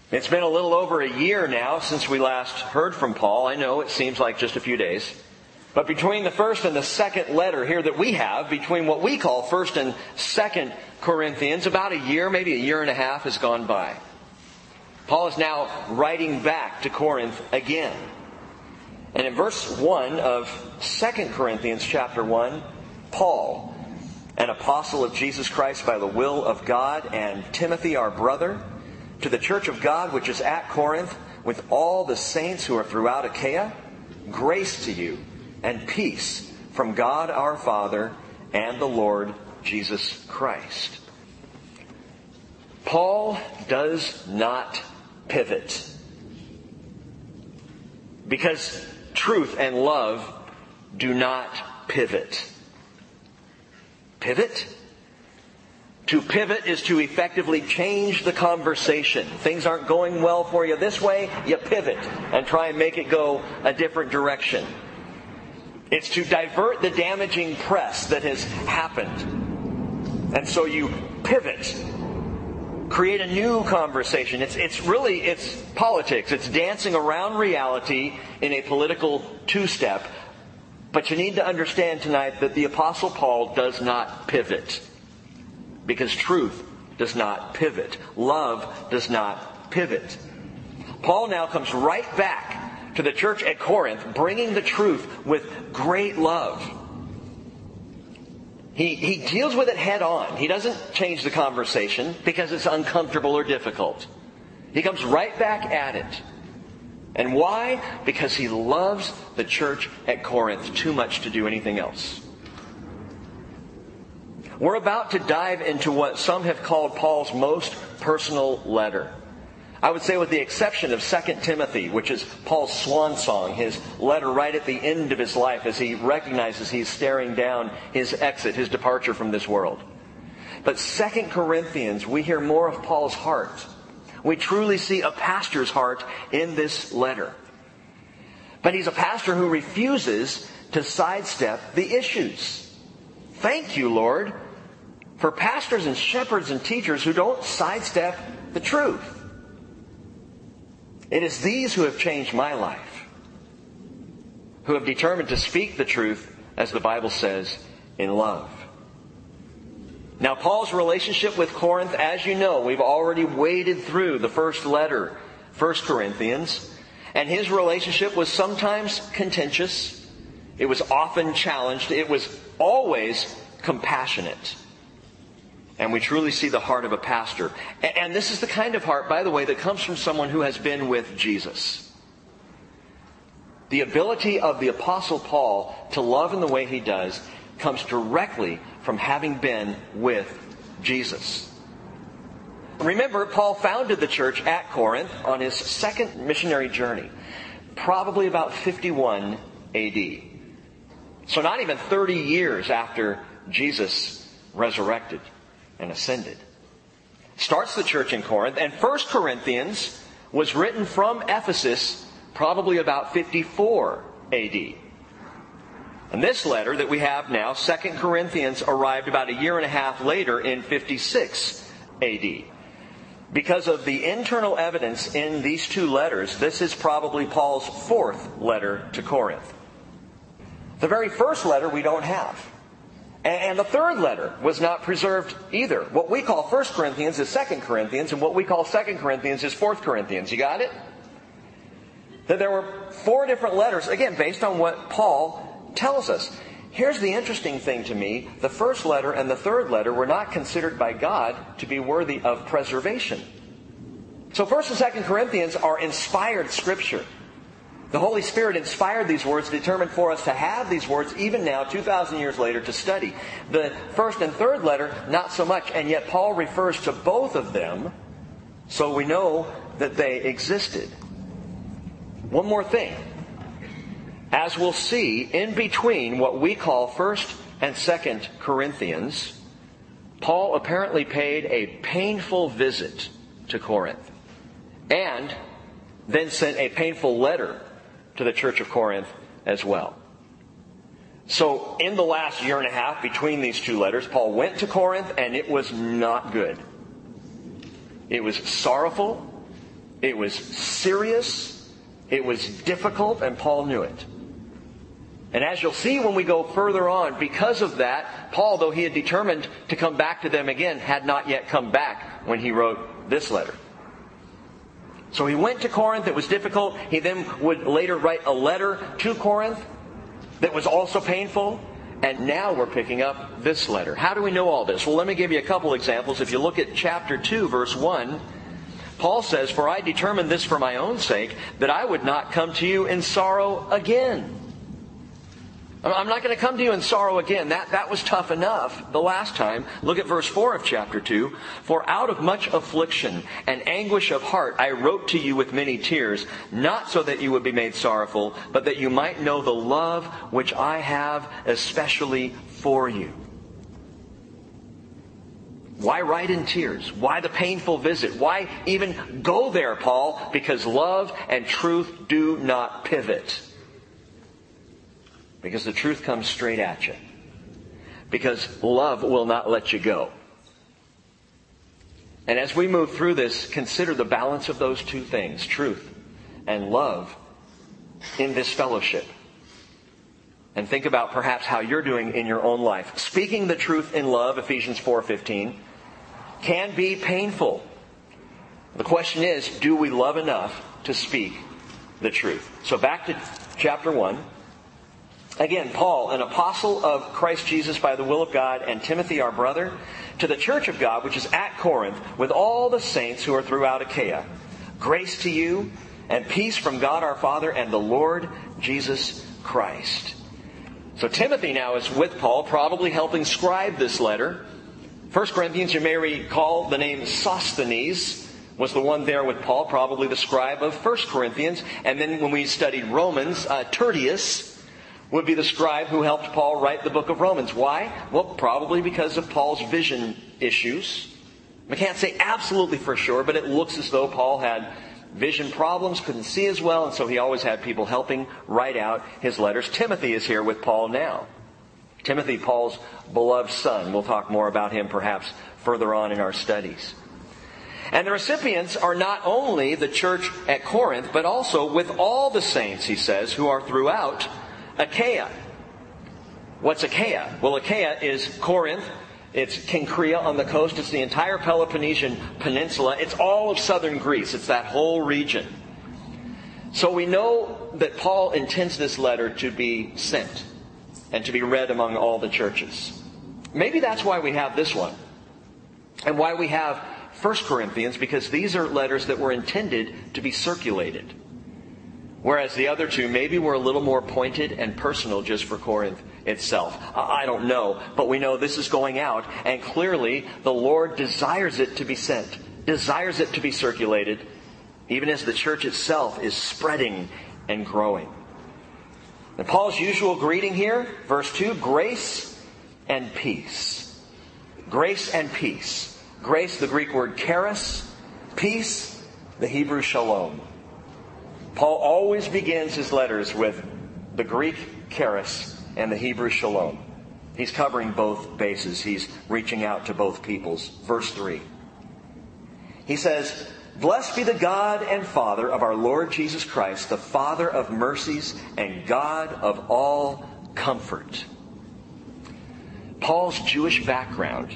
It's been a little over a year now since we last heard from Paul. I know it seems like just a few days. But between the first and the second letter here that we have, between what we call 1st and 2nd Corinthians, about a year, maybe a year and a half has gone by. Paul is now writing back to Corinth again. And in verse 1 of 2 Corinthians chapter 1, Paul, an apostle of Jesus Christ by the will of God, and Timothy our brother, to the church of God which is at Corinth, with all the saints who are throughout Achaia, grace to you and peace from God our Father and the Lord Jesus Christ. Paul does not pivot, because truth and love do not pivot. Pivot? To pivot is to effectively change the conversation. Things aren't going well for you this way, you pivot and try and make it go a different direction. It's to divert the damaging press that has happened. And so you pivot. Create a new conversation. It's politics. It's dancing around reality in a political two-step. But you need to understand tonight that the Apostle Paul does not pivot. Because truth does not pivot. Love does not pivot. Paul now comes right back to the church at Corinth, bringing the truth with great love. He deals with it head on. He doesn't change the conversation because it's uncomfortable or difficult. He comes right back at it. And why? Because he loves the church at Corinth too much to do anything else. We're about to dive into what some have called Paul's most personal letter. I would say with the exception of 2 Timothy, which is Paul's swan song, his letter right at the end of his life as he recognizes he's staring down his exit, his departure from this world. But 2 Corinthians, we hear more of Paul's heart. We truly see a pastor's heart in this letter. But he's a pastor who refuses to sidestep the issues. Thank you, Lord, for pastors and shepherds and teachers who don't sidestep the truth. It is these who have changed my life, who have determined to speak the truth, as the Bible says, in love. Now, Paul's relationship with Corinth, as you know, we've already waded through the first letter, 1 Corinthians, and his relationship was sometimes contentious. It was often challenged. It was always compassionate. And we truly see the heart of a pastor. And this is the kind of heart, by the way, that comes from someone who has been with Jesus. The ability of the Apostle Paul to love in the way he does comes directly from having been with Jesus. Remember, Paul founded the church at Corinth on his second missionary journey, probably about 51 AD. So not even 30 years after Jesus resurrected and ascended. Starts the church in Corinth, and 1 Corinthians was written from Ephesus probably about 54 AD. And this letter that we have now, 2 Corinthians, arrived about a year and a half later in 56 AD. Because of the internal evidence in these two letters, this is probably Paul's fourth letter to Corinth. The very first letter we don't have. And the third letter was not preserved either. What we call 1 Corinthians is 2 Corinthians, and what we call 2 Corinthians is 4 Corinthians. You got it? That there were 4 different letters, again, based on what Paul tells us. Here's the interesting thing to me. The first letter and the third letter were not considered by God to be worthy of preservation. So 1 and 2 Corinthians are inspired scripture. The Holy Spirit inspired these words, determined for us to have these words even now, 2,000 years later, to study. The first and third letter, not so much, and yet Paul refers to both of them, so we know that they existed. One more thing. As we'll see, in between what we call 1 and 2 Corinthians, Paul apparently paid a painful visit to Corinth, and then sent a painful letter to the church of Corinth as well. So in the last year and a half between these two letters, Paul went to Corinth, and it was not good. It was sorrowful. It was serious. It was difficult, and Paul knew it. And as you'll see when we go further on, because of that, Paul, though he had determined to come back to them again, had not yet come back when he wrote this letter. So he went to Corinth. It was difficult. He then would later write a letter to Corinth that was also painful. And now we're picking up this letter. How do we know all this? Well, let me give you a couple examples. If you look at chapter 2, verse 1, Paul says, "For I determined this for my own sake, that I would not come to you in sorrow again." I'm not going to come to you in sorrow again. That was tough enough the last time. Look at verse 4 of chapter 2. "For out of much affliction and anguish of heart I wrote to you with many tears, not so that you would be made sorrowful, but that you might know the love which I have especially for you." Why write in tears? Why the painful visit? Why even go there, Paul? Because love and truth do not pivot. Because the truth comes straight at you. Because love will not let you go. And as we move through this, consider the balance of those two things, truth and love, in this fellowship. And think about perhaps how you're doing in your own life. Speaking the truth in love, Ephesians 4:15, can be painful. The question is, do we love enough to speak the truth? So back to chapter 1. Again, Paul, an apostle of Christ Jesus by the will of God, and Timothy, our brother, to the church of God, which is at Corinth, with all the saints who are throughout Achaia. Grace to you and peace from God our Father and the Lord Jesus Christ. So Timothy now is with Paul, probably helping scribe this letter. 1 Corinthians, you may recall the name Sosthenes was the one there with Paul, probably the scribe of 1 Corinthians. And then when we studied Romans, Tertius would be the scribe who helped Paul write the book of Romans. Why? Well, probably because of Paul's vision issues. I can't say absolutely for sure, but it looks as though Paul had vision problems, couldn't see as well, and so he always had people helping write out his letters. Timothy is here with Paul now. Timothy, Paul's beloved son. We'll talk more about him perhaps further on in our studies. And the recipients are not only the church at Corinth, but also with all the saints, he says, who are throughout Achaia. What's Achaia? Well, Achaia is Corinth. It's Cenchrea on the coast. It's the entire Peloponnesian Peninsula. It's all of southern Greece. It's that whole region. So we know that Paul intends this letter to be sent and to be read among all the churches. Maybe that's why we have this one. And why we have 1 Corinthians, because these are letters that were intended to be circulated. Whereas the other two maybe were a little more pointed and personal just for Corinth itself. I don't know, but we know this is going out, and clearly the Lord desires it to be sent, desires it to be circulated, even as the church itself is spreading and growing. And Paul's usual greeting here, verse 2, grace and peace. Grace and peace. Grace, the Greek word charis. Peace, the Hebrew shalom. Paul always begins his letters with the Greek charis and the Hebrew shalom. He's covering both bases. He's reaching out to both peoples. Verse 3. He says, "Blessed be the God and Father of our Lord Jesus Christ, the Father of mercies and God of all comfort." Paul's Jewish background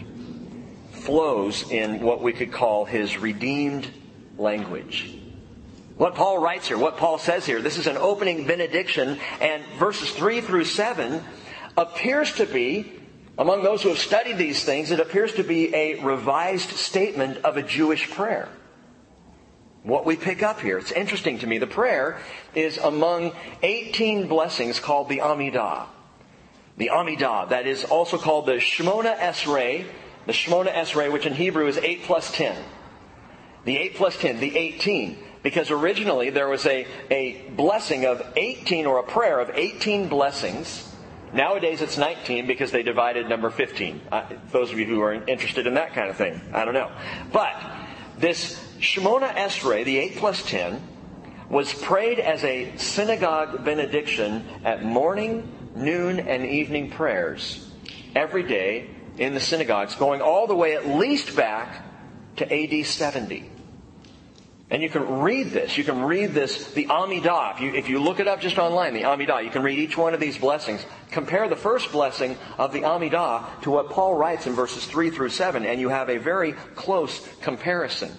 flows in what we could call his redeemed language. What Paul writes here, what Paul says here, this is an opening benediction, and verses 3 through 7 appears to be, among those who have studied these things, it appears to be a revised statement of a Jewish prayer. What we pick up here, it's interesting to me. The prayer is among 18 blessings called the Amidah. The Amidah, that is also called the Shemona Esrei, the Shemona Esrei, which in Hebrew is 8 plus 10. The 8 plus 10, the 18. Because originally there was a blessing of 18, or a prayer of 18 blessings. Nowadays it's 19 because they divided number 15. Those of you who are interested in that kind of thing, I don't know. But this Shemona Esrei, the 8 plus 10, was prayed as a synagogue benediction at morning, noon, and evening prayers every day in the synagogues, going all the way at least back to AD 70. And you can read this. You can read this, the Amidah. If you look it up just online, the Amidah, you can read each one of these blessings. Compare the first blessing of the Amidah to what Paul writes in verses 3 through 7, and you have a very close comparison.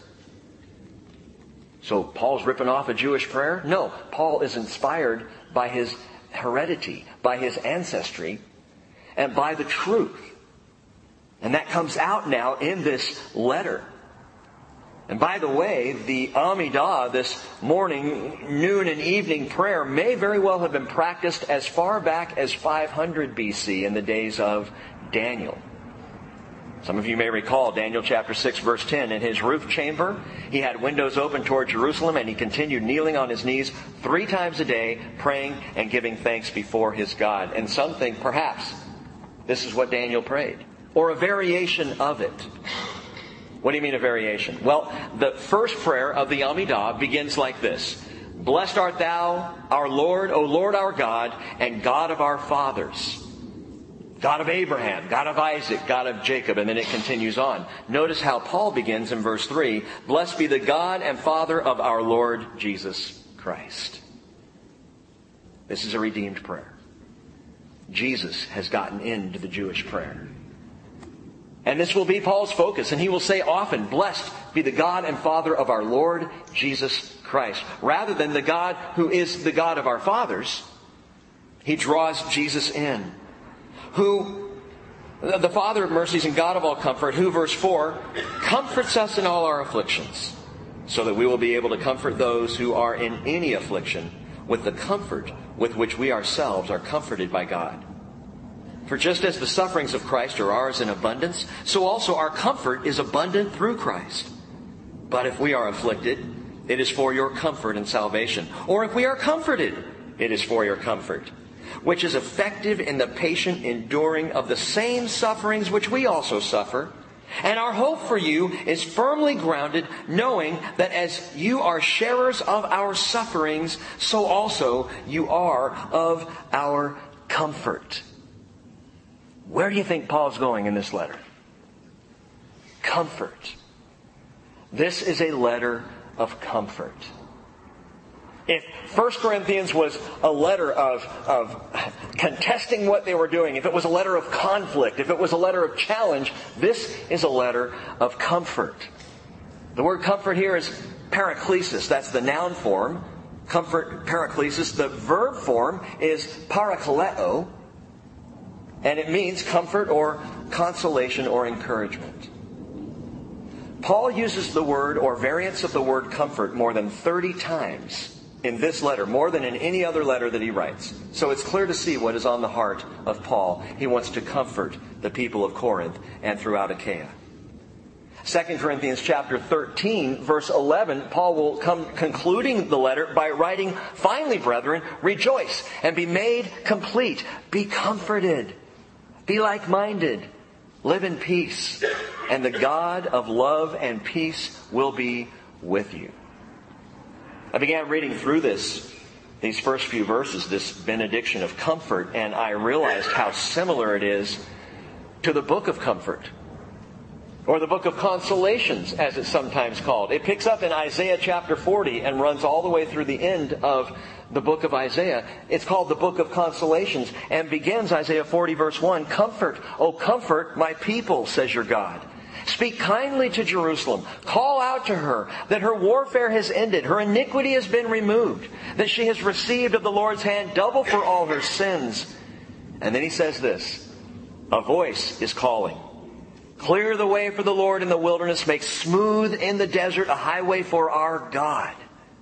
So Paul's ripping off a Jewish prayer? No. Paul is inspired by his heredity, by his ancestry, and by the truth. And that comes out now in this letter. And by the way, the Amidah, this morning, noon, and evening prayer, may very well have been practiced as far back as 500 BC in the days of Daniel. Some of you may recall Daniel chapter 6, verse 10. In his roof chamber, he had windows open toward Jerusalem, and he continued kneeling on his knees 3 times a day, praying and giving thanks before his God. And some think, perhaps, this is what Daniel prayed, or a variation of it. What do you mean a variation? Well, the first prayer of the Amidah begins like this. Blessed art thou, our Lord, O Lord our God, and God of our fathers. God of Abraham, God of Isaac, God of Jacob. And then it continues on. Notice how Paul begins in verse 3. Blessed be the God and Father of our Lord Jesus Christ. This is a redeemed prayer. Jesus has gotten into the Jewish prayer. And this will be Paul's focus. And he will say often, blessed be the God and Father of our Lord Jesus Christ. Rather than the God who is the God of our fathers, he draws Jesus in. Who, the Father of mercies and God of all comfort, who, verse 4, comforts us in all our afflictions, so that we will be able to comfort those who are in any affliction with the comfort with which we ourselves are comforted by God. For just as the sufferings of Christ are ours in abundance, so also our comfort is abundant through Christ. But if we are afflicted, it is for your comfort and salvation. Or if we are comforted, it is for your comfort, which is effective in the patient enduring of the same sufferings which we also suffer. And our hope for you is firmly grounded, knowing that as you are sharers of our sufferings, so also you are of our comfort. Where do you think Paul's going in this letter? Comfort. This is a letter of comfort. If 1 Corinthians was a letter of contesting what they were doing, if it was a letter of conflict, if it was a letter of challenge, this is a letter of comfort. The word comfort here is paraklesis. That's the noun form. Comfort, paraklesis. The verb form is parakaleo. And it means comfort or consolation or encouragement. Paul uses the word or variants of the word comfort more than 30 times in this letter, more than in any other letter that he writes. So it's clear to see what is on the heart of Paul. He wants to comfort the people of Corinth and throughout Achaia. 2 Corinthians chapter 13, verse 11, Paul will come concluding the letter by writing, finally, brethren, rejoice and be made complete. Be comforted. Be like-minded. Live in peace. And the God of love and peace will be with you. I began reading through these first few verses, this benediction of comfort, and I realized how similar it is to the book of comfort, or the book of consolations, as it's sometimes called. It picks up in Isaiah chapter 40 and runs all the way through the end of the book of Isaiah. It's called the book of consolations and begins Isaiah 40 verse 1. Comfort, O comfort my people, says your God. Speak kindly to Jerusalem. Call out to her that her warfare has ended. Her iniquity has been removed. That she has received of the Lord's hand double for all her sins. And then he says this. A voice is calling. Clear the way for the Lord in the wilderness. Make smooth in the desert a highway for our God.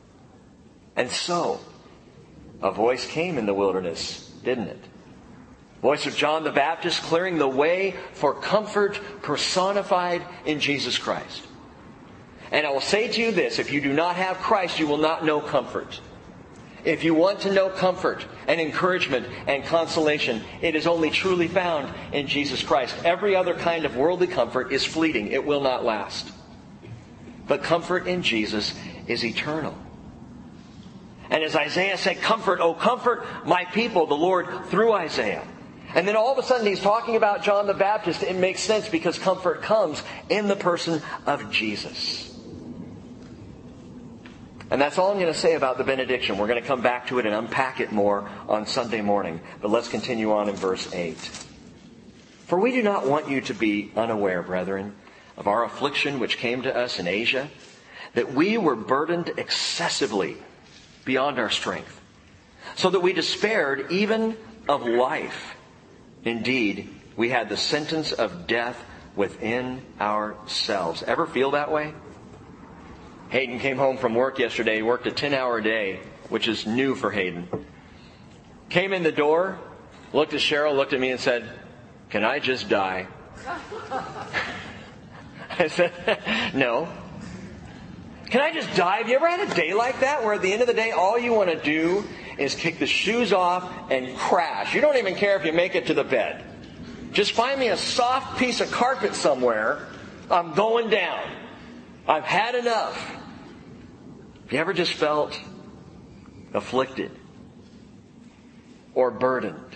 And so, a voice came in the wilderness, didn't it? Voice of John the Baptist clearing the way for comfort personified in Jesus Christ. And I will say to you this, if you do not have Christ, you will not know comfort. If you want to know comfort and encouragement and consolation, it is only truly found in Jesus Christ. Every other kind of worldly comfort is fleeting. It will not last. But comfort in Jesus is eternal. And as Isaiah said, comfort, O comfort my people, the Lord, through Isaiah. And then all of a sudden he's talking about John the Baptist. It makes sense because comfort comes in the person of Jesus. And that's all I'm going to say about the benediction. We're going to come back to it and unpack it more on Sunday morning. But let's continue on in verse 8. For we do not want you to be unaware, brethren, of our affliction which came to us in Asia, that we were burdened excessively beyond our strength, so that we despaired even of life. Indeed, we had the sentence of death within ourselves. Ever feel that way? Hayden came home from work yesterday. He worked a 10-hour day, which is new for Hayden. Came in the door, looked at Cheryl, looked at me and said, "Can I just die?" I said, "No." Can I just die? Have you ever had a day like that where at the end of the day all you want to do is kick the shoes off and crash? You don't even care if you make it to the bed. Just find me a soft piece of carpet somewhere. I'm going down. I've had enough. Have you ever just felt afflicted or burdened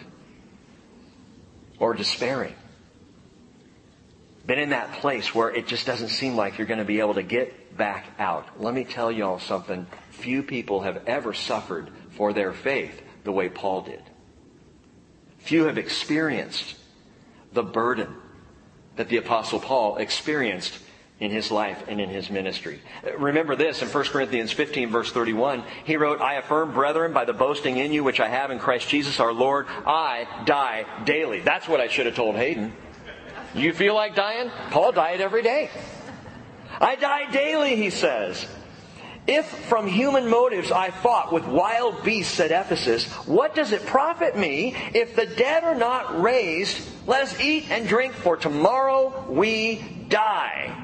or despairing? Been in that place where it just doesn't seem like you're going to be able to get back out. Let me tell y'all something. Few people have ever suffered for their faith the way Paul did. Few have experienced the burden that the Apostle Paul experienced in his life and in his ministry. Remember this, in 1 Corinthians 15, verse 31, he wrote, "I affirm, brethren, by the boasting in you which I have in Christ Jesus our Lord, I die daily." That's what I should have told Hayden. You feel like dying? Paul died every day. I die daily, he says. If from human motives I fought with wild beasts at Ephesus, what does it profit me if the dead are not raised? Let us eat and drink, for tomorrow we die.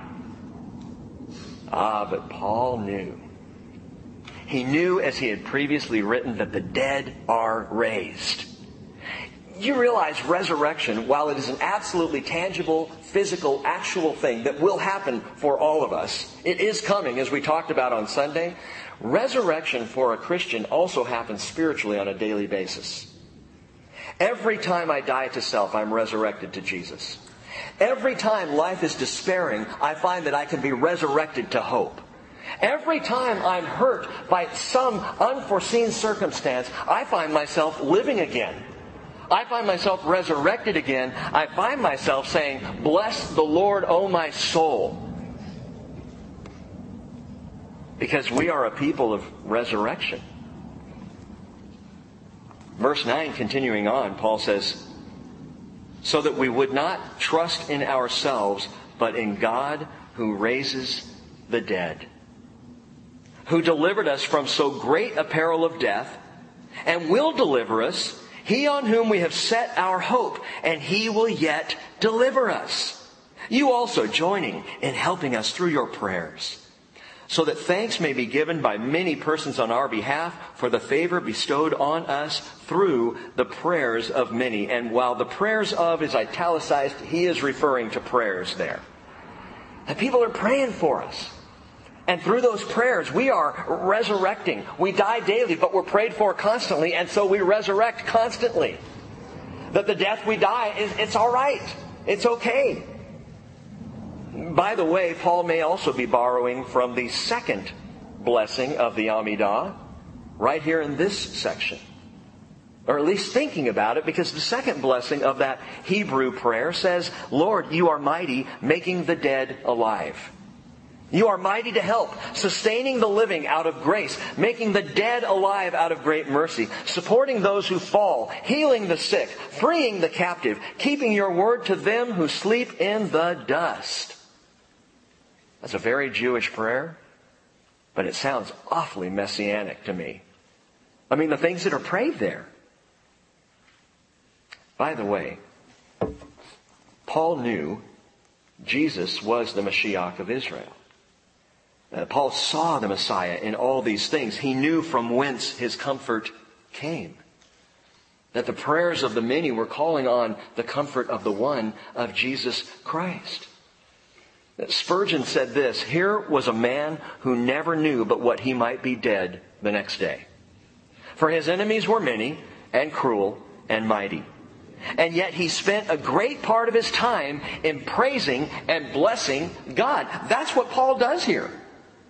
But Paul knew. He knew, as he had previously written, that the dead are raised. You realize resurrection, while it is an absolutely tangible, physical, actual thing that will happen for all of us, it is coming, as we talked about on Sunday. Resurrection for a Christian also happens spiritually on a daily basis. Every time I die to self, I'm resurrected to Jesus. Every time life is despairing, I find that I can be resurrected to hope. Every time I'm hurt by some unforeseen circumstance, I find myself living again. I find myself resurrected again. I find myself saying, "Bless the Lord, O my soul." Because we are a people of resurrection. Verse 9, continuing on, Paul says, "So that we would not trust in ourselves, but in God who raises the dead, who delivered us from so great a peril of death, and will deliver us, He on whom we have set our hope, and He will yet deliver us. You also joining in helping us through your prayers, so that thanks may be given by many persons on our behalf for the favor bestowed on us through the prayers of many." And while the prayers of is italicized, he is referring to prayers there. And people are praying for us. And through those prayers, we are resurrecting. We die daily, but we're prayed for constantly, and so we resurrect constantly. That the death we die, it's all right. It's okay. By the way, Paul may also be borrowing from the second blessing of the Amidah, right here in this section. Or at least thinking about it, because the second blessing of that Hebrew prayer says, "Lord, you are mighty, making the dead alive. You are mighty to help, sustaining the living out of grace, making the dead alive out of great mercy, supporting those who fall, healing the sick, freeing the captive, keeping your word to them who sleep in the dust." That's a very Jewish prayer, but it sounds awfully messianic to me. I mean, the things that are prayed there. By the way, Paul knew Jesus was the Mashiach of Israel. Paul saw the Messiah in all these things. He knew from whence his comfort came. That the prayers of the many were calling on the comfort of the one, of Jesus Christ. Spurgeon said this, "Here was a man who never knew but what he might be dead the next day. For his enemies were many and cruel and mighty. And yet he spent a great part of his time in praising and blessing God." That's what Paul does here.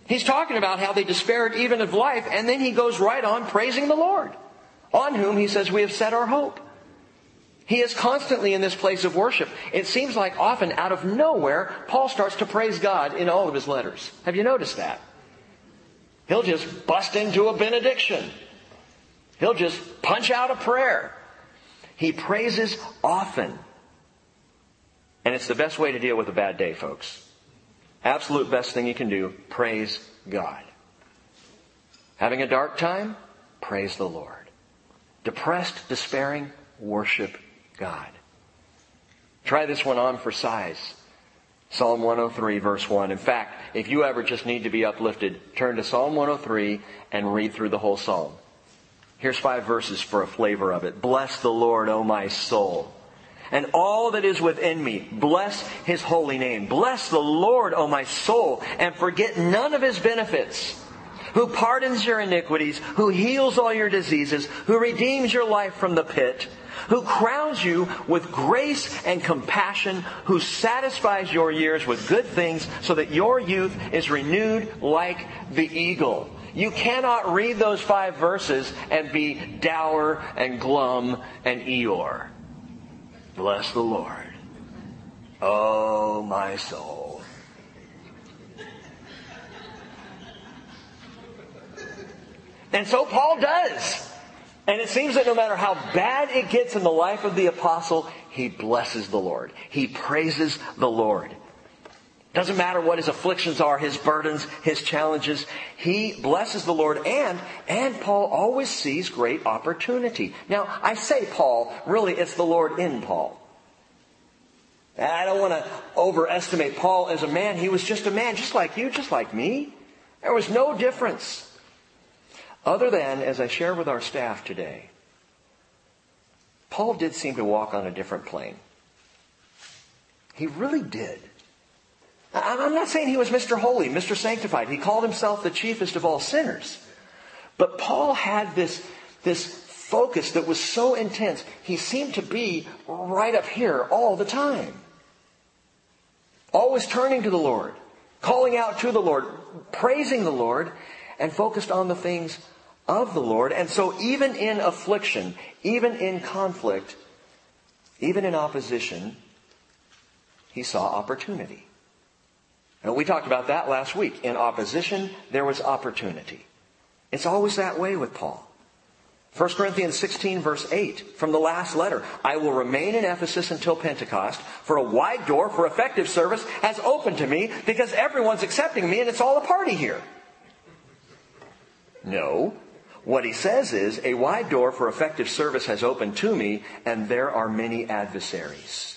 He's talking about how they despaired even of life, and then he goes right on praising the Lord, on whom he says we have set our hope. He is constantly in this place of worship. It seems like often out of nowhere, Paul starts to praise God in all of his letters. Have you noticed that? He'll just bust into a benediction. He'll just punch out a prayer. He praises often. And it's the best way to deal with a bad day, folks. Absolute best thing you can do, praise God. Having a dark time, praise the Lord. Depressed, despairing, worship God. Try this one on for size. Psalm 103, verse 1. In fact, if you ever just need to be uplifted, turn to Psalm 103 and read through the whole psalm. Here's 5 verses for a flavor of it. Bless the Lord, O my soul, and all that is within me. Bless His holy name. Bless the Lord, O my soul, and forget none of His benefits. Who pardons your iniquities, who heals all your diseases, who redeems your life from the pit, who crowns you with grace and compassion, who satisfies your years with good things so that your youth is renewed like the eagle. You cannot read those 5 verses and be dour and glum and Eeyore. Bless the Lord, oh my soul. And so Paul does. And it seems that no matter how bad it gets in the life of the apostle, he blesses the Lord. He praises the Lord. Doesn't matter what his afflictions are, his burdens, his challenges. He blesses the Lord, and Paul always sees great opportunity. Now, I say Paul, really it's the Lord in Paul. I don't want to overestimate Paul as a man. He was just a man, just like you, just like me. There was no difference. Other than, as I share with our staff today, Paul did seem to walk on a different plane. He really did. I'm not saying he was Mr. Holy, Mr. Sanctified. He called himself the chiefest of all sinners. But Paul had this focus that was so intense. He seemed to be right up here all the time. Always turning to the Lord, calling out to the Lord, praising the Lord, and focused on the things of the Lord. And so even in affliction, even in conflict, even in opposition, he saw opportunity. And we talked about that last week. In opposition, there was opportunity. It's always that way with Paul. 1 Corinthians 16, verse 8, from the last letter. I will remain in Ephesus until Pentecost, for a wide door for effective service has opened to me, because everyone's accepting me and it's all a party here. No. What he says is, a wide door for effective service has opened to me, and there are many adversaries.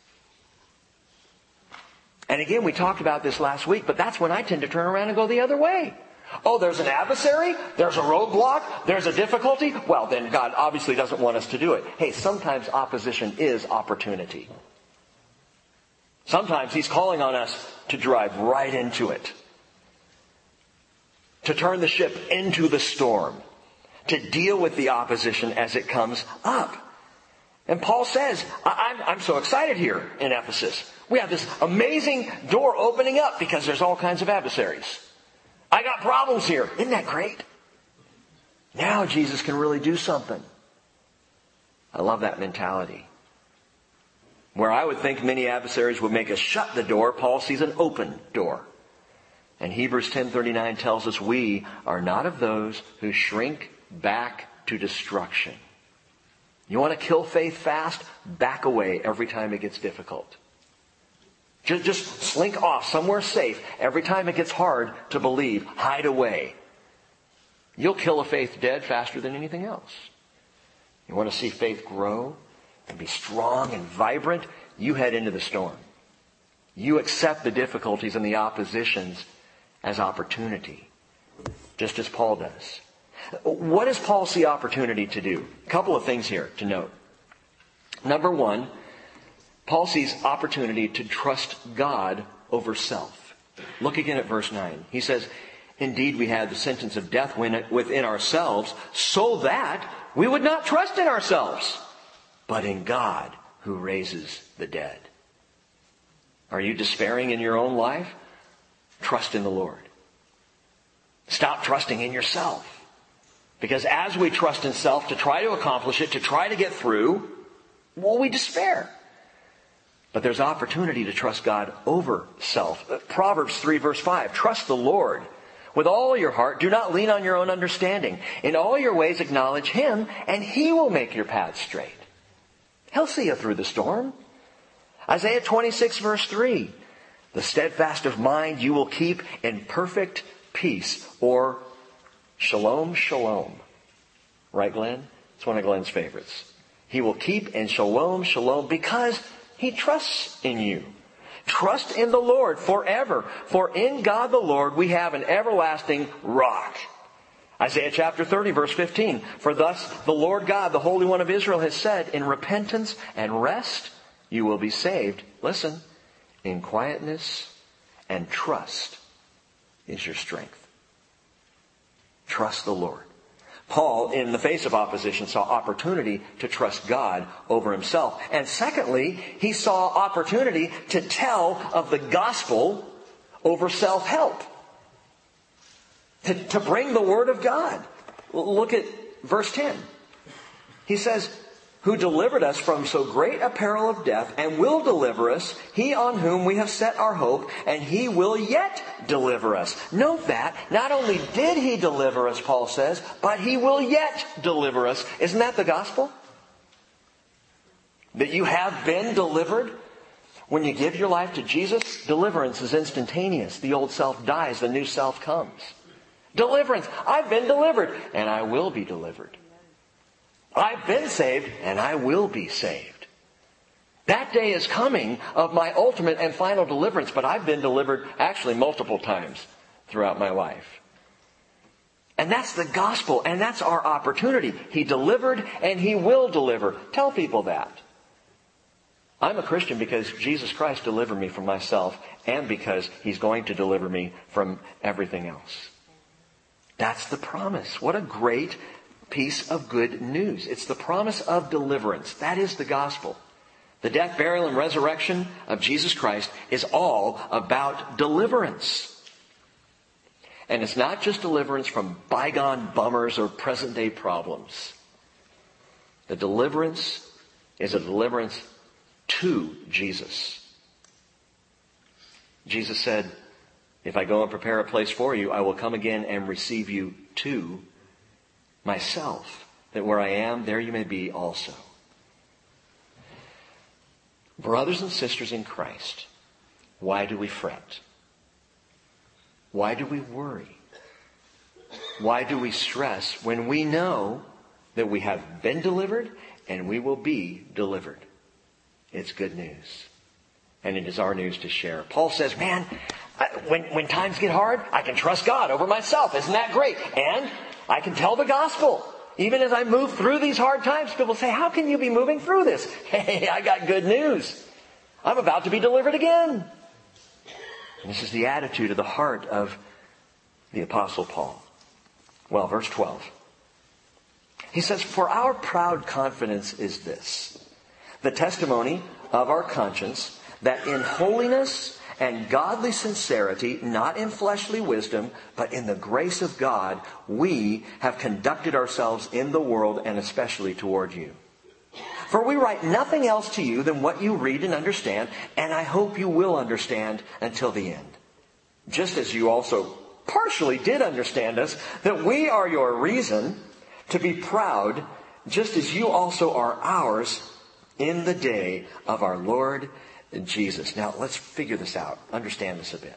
And again, we talked about this last week, but that's when I tend to turn around and go the other way. Oh, there's an adversary? There's a roadblock? There's a difficulty? Well, then God obviously doesn't want us to do it. Hey, sometimes opposition is opportunity. Sometimes He's calling on us to drive right into it. To turn the ship into the storm. To deal with the opposition as it comes up. And Paul says, I'm so excited here in Ephesus. We have this amazing door opening up because there's all kinds of adversaries. I got problems here. Isn't that great? Now Jesus can really do something. I love that mentality. Where I would think many adversaries would make us shut the door, Paul sees an open door. And Hebrews 10:39 tells us we are not of those who shrink back to destruction. You want to kill faith fast? Back away every time it gets difficult. Just slink off somewhere safe every time it gets hard to believe. Hide away. You'll kill a faith dead faster than anything else. You want to see faith grow and be strong and vibrant? You head into the storm. You accept the difficulties and the oppositions as opportunity, just as Paul does. What does Paul see opportunity to do? A couple of things here to note. Number one, Paul sees opportunity to trust God over self. Look again at verse 9. He says, indeed we had the sentence of death within ourselves, so that we would not trust in ourselves, but in God who raises the dead. Are you despairing in your own life? Trust in the Lord. Stop trusting in yourself. Because as we trust in self to try to accomplish it, to try to get through, well, we despair. But there's opportunity to trust God over self. Proverbs 3 verse 5, trust the Lord with all your heart. Do not lean on your own understanding. In all your ways acknowledge Him, and He will make your path straight. He'll see you through the storm. Isaiah 26 verse 3, the steadfast of mind you will keep in perfect peace, or shalom, shalom. Right, Glenn? It's one of Glenn's favorites. He will keep in shalom, shalom, because He trusts in you. Trust in the Lord forever, for in God the Lord we have an everlasting rock. Isaiah chapter 30 verse 15, for thus the Lord God, the Holy One of Israel, has said, in repentance and rest you will be saved. Listen, in quietness and trust is your strength. Trust the Lord. Paul, in the face of opposition, saw opportunity to trust God over himself. And secondly, he saw opportunity to tell of the gospel over self-help. To bring the Word of God. Look at verse 10. He says, who delivered us from so great a peril of death, and will deliver us, He on whom we have set our hope, and He will yet deliver us. Note that, not only did He deliver us, Paul says, but He will yet deliver us. Isn't that the gospel? That you have been delivered? When you give your life to Jesus, deliverance is instantaneous. The old self dies, the new self comes. Deliverance. I've been delivered, and I will be delivered. I've been saved, and I will be saved. That day is coming of my ultimate and final deliverance, but I've been delivered actually multiple times throughout my life. And that's the gospel, and that's our opportunity. He delivered, and He will deliver. Tell people that. I'm a Christian because Jesus Christ delivered me from myself, and because He's going to deliver me from everything else. That's the promise. What a great piece of good news. It's the promise of deliverance. That is the gospel. The death, burial, and resurrection of Jesus Christ is all about deliverance. And it's not just deliverance from bygone bummers or present day problems. The deliverance is a deliverance to Jesus. Jesus said, if I go and prepare a place for you, I will come again and receive you to myself, that where I am, there you may be also. Brothers and sisters in Christ, why do we fret? Why do we worry? Why do we stress when we know that we have been delivered and we will be delivered? It's good news. And it is our news to share. Paul says, man, when times get hard, I can trust God over myself. Isn't that great? And I can tell the gospel. Even as I move through these hard times, people say, how can you be moving through this? Hey, I got good news. I'm about to be delivered again. And this is the attitude of the heart of the Apostle Paul. Well, verse 12. He says, for our proud confidence is this, the testimony of our conscience, that in holiness and godly sincerity, not in fleshly wisdom, but in the grace of God, we have conducted ourselves in the world, and especially toward you. For we write nothing else to you than what you read and understand, and I hope you will understand until the end. Just as you also partially did understand us, that we are your reason to be proud, just as you also are ours in the day of our Lord Jesus. Now, let's figure this out. Understand this a bit.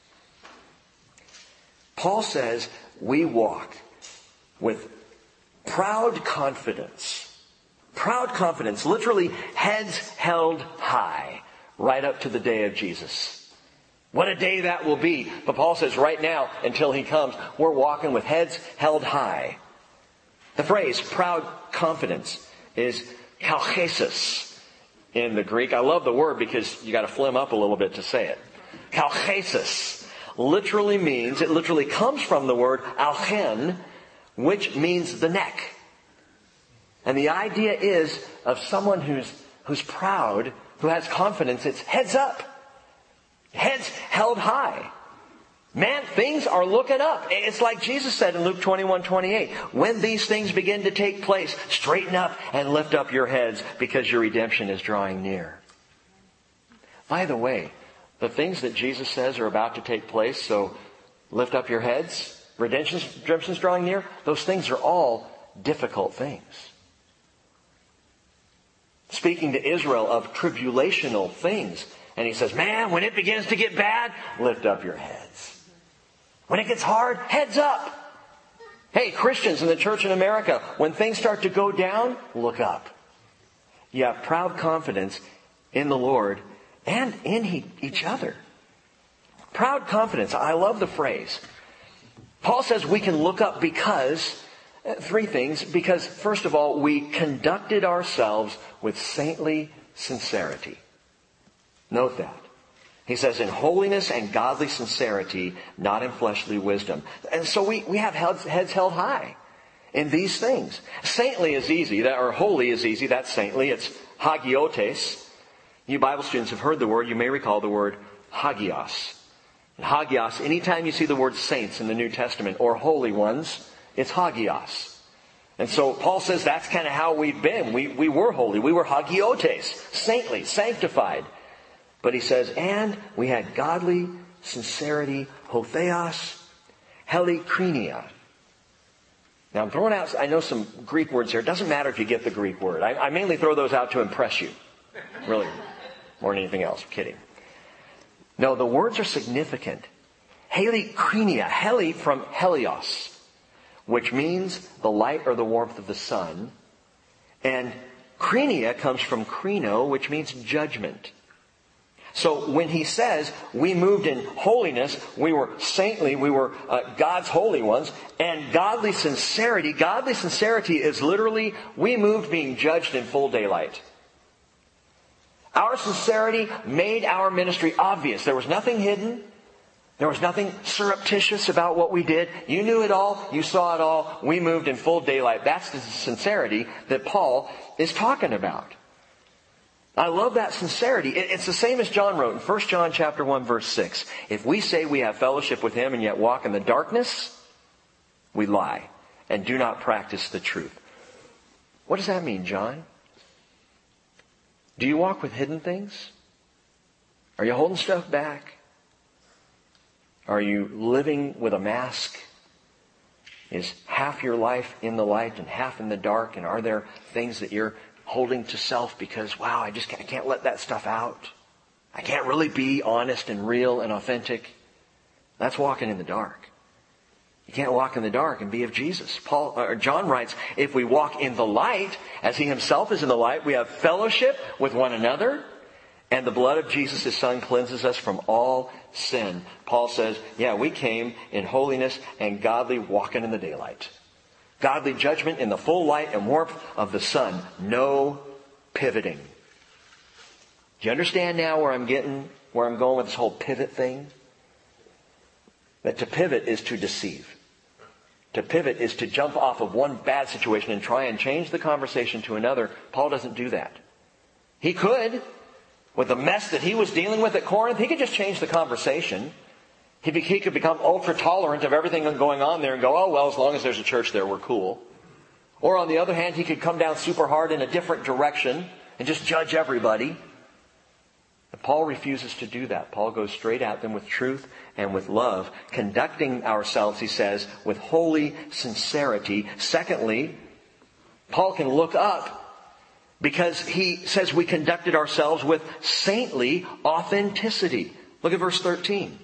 Paul says we walk with proud confidence. Proud confidence, literally heads held high, right up to the day of Jesus. What a day that will be. But Paul says right now, until He comes, we're walking with heads held high. The phrase proud confidence is kalchesis in the Greek. I love the word because you got to phlegm up a little bit to say it. Kalchesis literally comes from the word alchen, which means the neck. And the idea is of someone who's proud, who has confidence. It's heads up. Heads held high. Man, things are looking up. It's like Jesus said in Luke 21:28. When these things begin to take place, straighten up and lift up your heads because your redemption is drawing near. By the way, the things that Jesus says are about to take place, so lift up your heads, redemption's drawing near, those things are all difficult things. Speaking to Israel of tribulational things. And he says, man, when it begins to get bad, lift up your heads. When it gets hard, heads up. Hey, Christians in the church in America, when things start to go down, look up. You have proud confidence in the Lord and in each other. Proud confidence. I love the phrase. Paul says we can look up because, three things. Because, first of all, we conducted ourselves with saintly sincerity. Note that. He says, in holiness and godly sincerity, not in fleshly wisdom. And so we have heads held high in these things. Saintly is easy, or holy is easy. That's saintly. It's hagiotes. You Bible students have heard the word. You may recall the word hagios. And hagios, anytime you see the word saints in the New Testament or holy ones, it's hagios. And so Paul says that's kind of how we've been. We were holy. We were hagiotes, saintly, sanctified. But he says, and we had godly sincerity, hotheos, helikrinia. Now I'm throwing out, I know some Greek words here. It doesn't matter if you get the Greek word. I mainly throw those out to impress you. Really, more than anything else. I'm kidding. No, the words are significant. Helikrinia, heli from helios, which means the light or the warmth of the sun. And krinia comes from krino, which means judgment. So when he says we moved in holiness, we were saintly, we were God's holy ones, and godly sincerity is literally we moved being judged in full daylight. Our sincerity made our ministry obvious. There was nothing hidden. There was nothing surreptitious about what we did. You knew it all. You saw it all. We moved in full daylight. That's the sincerity that Paul is talking about. I love that sincerity. It's the same as John wrote in 1 John chapter 1 verse 6. If we say we have fellowship with Him and yet walk in the darkness, we lie and do not practice the truth. What does that mean, John? Do you walk with hidden things? Are you holding stuff back? Are you living with a mask? Is half your life in the light and half in the dark? And are there things that you're holding to self because, wow, I can't let that stuff out. I can't really be honest and real and authentic. That's walking in the dark. You can't walk in the dark and be of Jesus. John writes, if we walk in the light, as He Himself is in the light, we have fellowship with one another, and the blood of Jesus, His Son, cleanses us from all sin. Paul says, yeah, we came in holiness and godly walking in the daylight. Godly judgment in the full light and warmth of the sun. No pivoting. Do you understand now where I'm going with this whole pivot thing? That to pivot is to deceive. To pivot is to jump off of one bad situation and try and change the conversation to another. Paul doesn't do that. He could. With the mess that he was dealing with at Corinth, he could just change the conversation. He could become ultra tolerant of everything going on there and go, oh, well, as long as there's a church there, we're cool. Or on the other hand, he could come down super hard in a different direction and just judge everybody. But Paul refuses to do that. Paul goes straight at them with truth and with love, conducting ourselves, he says, with holy sincerity. Secondly, Paul can look up because he says we conducted ourselves with saintly authenticity. Look at verse 13.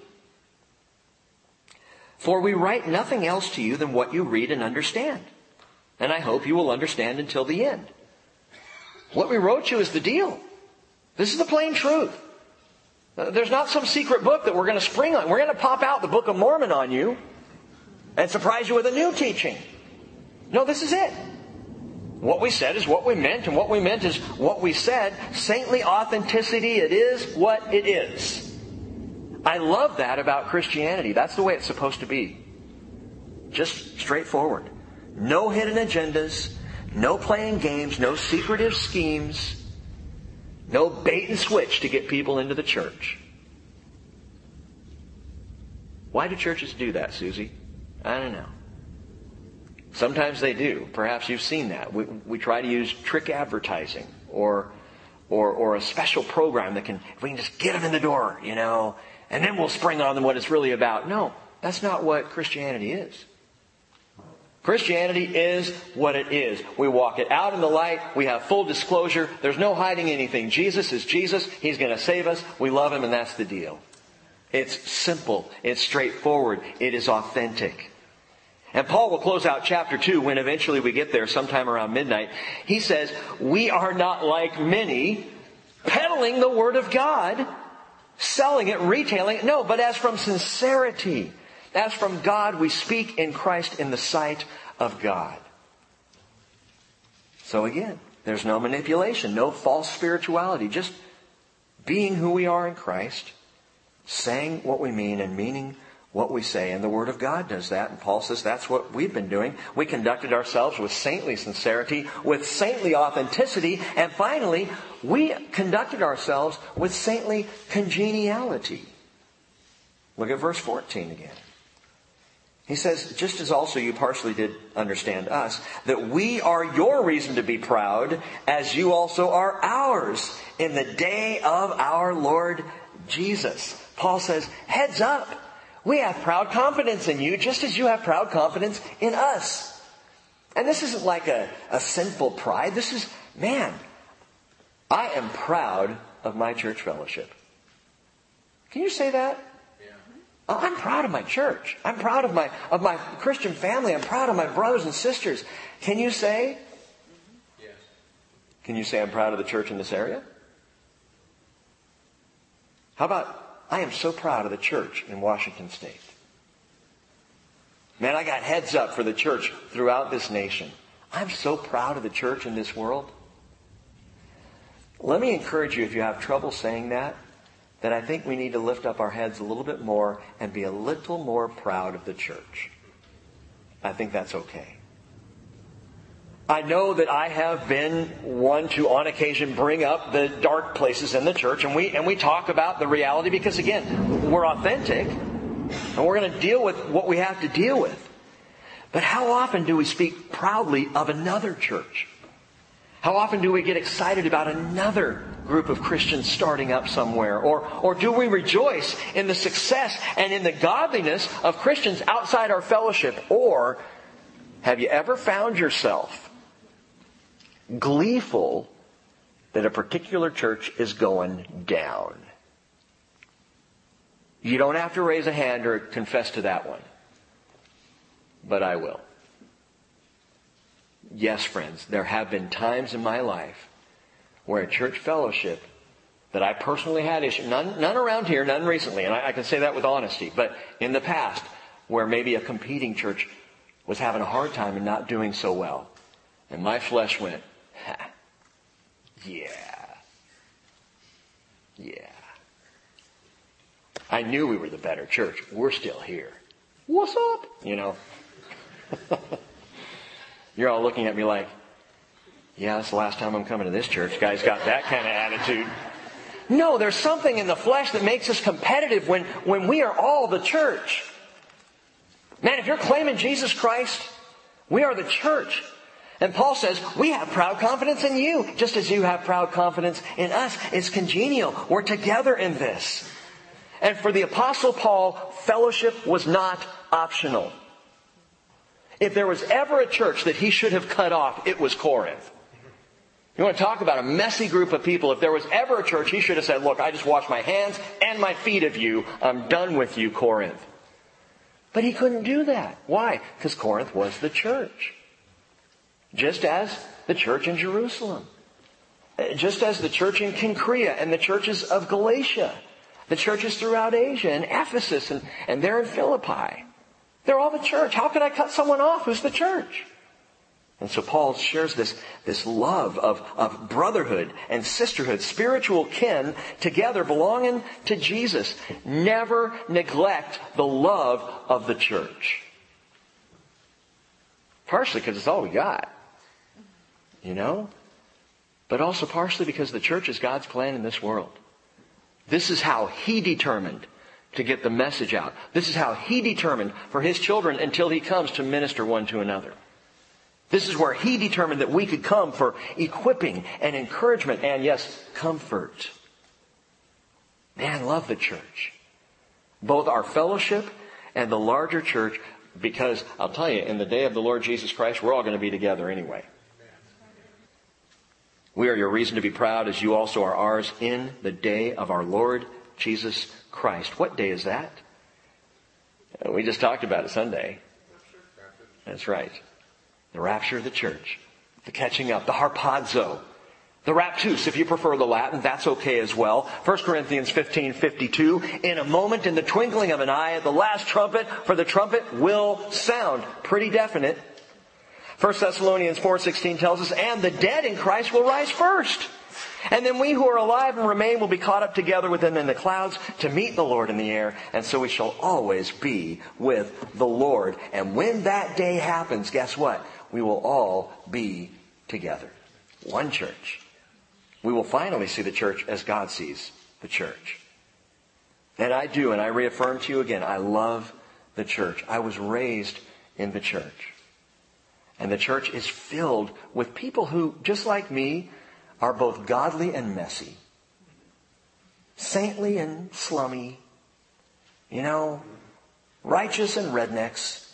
For we write nothing else to you than what you read and understand. And I hope you will understand until the end. What we wrote you is the deal. This is the plain truth. There's not some secret book that we're going to spring on. We're going to pop out the Book of Mormon on you and surprise you with a new teaching. No, this is it. What we said is what we meant, and what we meant is what we said. Saintly authenticity, it is what it is. I love that about Christianity. That's the way it's supposed to be. Just straightforward. No hidden agendas. No playing games. No secretive schemes. No bait and switch to get people into the church. Why do churches do that, Susie? I don't know. Sometimes they do. Perhaps you've seen that. We try to use trick advertising or a special program that we can just get them in the door, and then we'll spring on them what it's really about. No, that's not what Christianity is. Christianity is what it is. We walk it out in the light. We have full disclosure. There's no hiding anything. Jesus is Jesus. He's going to save us. We love Him, and that's the deal. It's simple. It's straightforward. It is authentic. And Paul will close out chapter 2 when eventually we get there sometime around midnight. He says, we are not like many peddling the Word of God, selling it, retailing it. No, but as from sincerity, as from God, we speak in Christ in the sight of God. So again, there's no manipulation, no false spirituality, just being who we are in Christ, saying what we mean and meaning what we say. And the Word of God does that. And Paul says that's what we've been doing. We conducted ourselves with saintly sincerity, with saintly authenticity. And finally, we conducted ourselves with saintly congeniality. Look at verse 14 again. He says, just as also you partially did understand us, that we are your reason to be proud, as you also are ours in the day of our Lord Jesus. Paul says, heads up. We have proud confidence in you, just as you have proud confidence in us. And this isn't like a sinful pride. This is, I am proud of my church fellowship. Can you say that? Yeah. I'm proud of my church. I'm proud of my Christian family. I'm proud of my brothers and sisters. Can you say? Yes. Can you say I'm proud of the church in this area? How about, I am so proud of the church in Washington State. Man, I got heads up for the church throughout this nation. I'm so proud of the church in this world. Let me encourage you, if you have trouble saying that I think we need to lift up our heads a little bit more and be a little more proud of the church. I think that's okay. I know that I have been one to, on occasion, bring up the dark places in the church, and we talk about the reality because, again, we're authentic, and we're going to deal with what we have to deal with. But how often do we speak proudly of another church? How often do we get excited about another group of Christians starting up somewhere? Or do we rejoice in the success and in the godliness of Christians outside our fellowship? Or have you ever found yourself gleeful that a particular church is going down? You don't have to raise a hand or confess to that one. But I will. Yes, friends, there have been times in my life where a church fellowship that I personally had issues, none around here, none recently, and I can say that with honesty, but in the past, where maybe a competing church was having a hard time and not doing so well. And my flesh went, yeah. I knew we were the better church. We're still here. What's up? You're all looking at me like, yeah, that's the last time I'm coming to this church. Guy's got that kind of attitude. No, there's something in the flesh that makes us competitive when we are all the church. Man, if you're claiming Jesus Christ, we are the church. And Paul says, we have proud confidence in you, just as you have proud confidence in us. It's congenial. We're together in this. And for the Apostle Paul, fellowship was not optional. If there was ever a church that he should have cut off, it was Corinth. You want to talk about a messy group of people. If there was ever a church, he should have said, look, I just washed my hands and my feet of you. I'm done with you, Corinth. But he couldn't do that. Why? Because Corinth was the church. Just as the church in Jerusalem. Just as the church in Cenchrea and the churches of Galatia. The churches throughout Asia and Ephesus and there in Philippi. They're all the church. How could I cut someone off who's the church? And so Paul shares this love of brotherhood and sisterhood, spiritual kin together belonging to Jesus. Never neglect the love of the church. Partially because it's all we got. But also partially because the church is God's plan in this world. This is how He determined to get the message out. This is how He determined for His children until He comes to minister one to another. This is where He determined that we could come for equipping and encouragement and, yes, comfort. Man, love the church. Both our fellowship and the larger church, because I'll tell you, in the day of the Lord Jesus Christ, we're all going to be together anyway. We are your reason to be proud, as you also are ours, in the day of our Lord Jesus Christ. What day is that? We just talked about it Sunday. That's right. The rapture of the church. The catching up. The harpazo. The raptus, if you prefer the Latin, that's okay as well. 1 Corinthians 15:52. In a moment, in the twinkling of an eye, at the last trumpet, for the trumpet will sound. Pretty definite. 1 Thessalonians 4:16 tells us, and the dead in Christ will rise first. And then we who are alive and remain will be caught up together with them in the clouds to meet the Lord in the air. And so we shall always be with the Lord. And when that day happens, guess what? We will all be together. One church. We will finally see the church as God sees the church. And I do, and I reaffirm to you again, I love the church. I was raised in the church. And the church is filled with people who, just like me, are both godly and messy. Saintly and slummy. Righteous and rednecks.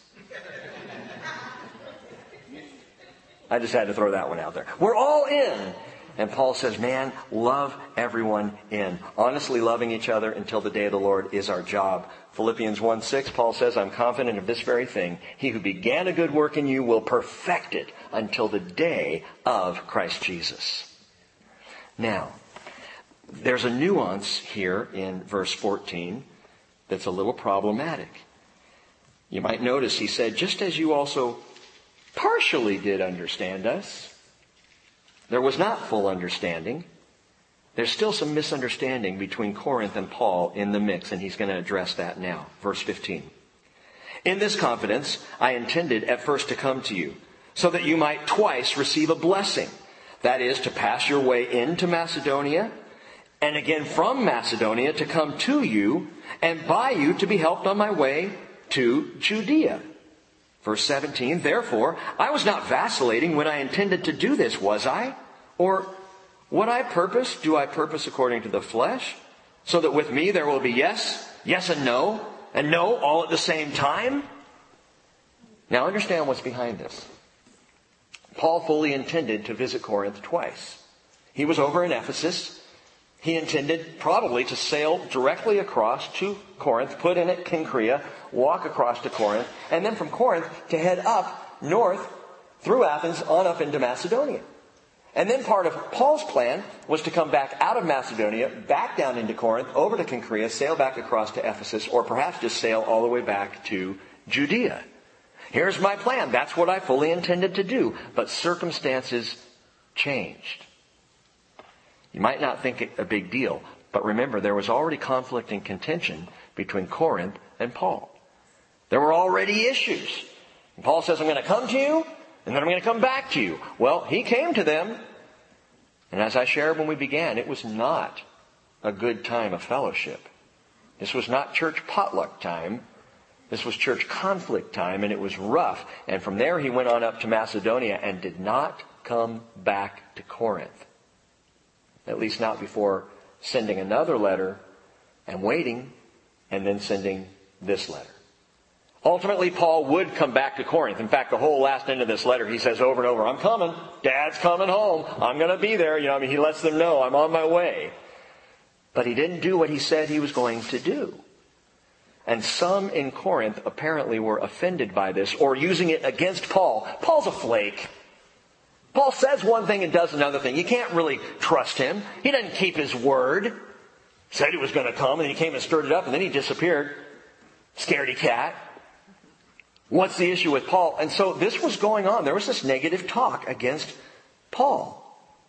I just had to throw that one out there. We're all in. And Paul says, man, love everyone in. Honestly loving each other until the day of the Lord is our job. Philippians 1:6, Paul says, I'm confident of this very thing. He who began a good work in you will perfect it until the day of Christ Jesus. Now, there's a nuance here in verse 14 that's a little problematic. You might notice he said, just as you also partially did understand us. There was not full understanding. There's still some misunderstanding between Corinth and Paul in the mix, and he's going to address that now. Verse 15. In this confidence, I intended at first to come to you, so that you might twice receive a blessing. That is, to pass your way into Macedonia, and again from Macedonia to come to you, and by you to be helped on my way to Judea. Verse 17, therefore, I was not vacillating when I intended to do this, was I? Or what I purpose, do I purpose according to the flesh? So that with me there will be yes and no all at the same time? Now understand what's behind this. Paul fully intended to visit Corinth twice. He was over in Ephesus. He intended probably to sail directly across to Corinth, put in at Cenchrea, walk across to Corinth, and then from Corinth to head up north through Athens on up into Macedonia. And then part of Paul's plan was to come back out of Macedonia, back down into Corinth, over to Cenchrea, sail back across to Ephesus, or perhaps just sail all the way back to Judea. Here's my plan. That's what I fully intended to do. But circumstances changed. You might not think it a big deal, but remember, there was already conflict and contention between Corinth and Paul. There were already issues. And Paul says, I'm going to come to you, and then I'm going to come back to you. Well, he came to them, and as I shared when we began, it was not a good time of fellowship. This was not church potluck time. This was church conflict time, and it was rough. And from there he went on up to Macedonia and did not come back to Corinth. At least not before sending another letter and waiting and then sending this letter. Ultimately, Paul would come back to Corinth. In fact, the whole last end of this letter, he says over and over, I'm coming. Dad's coming home. I'm going to be there. He lets them know I'm on my way. But he didn't do what he said he was going to do. And some in Corinth apparently were offended by this or using it against Paul. Paul's a flake. Paul says one thing and does another thing. You can't really trust him. He doesn't keep his word. Said he was going to come, and he came and stirred it up, and then he disappeared. Scaredy cat. What's the issue with Paul? And so this was going on. There was this negative talk against Paul.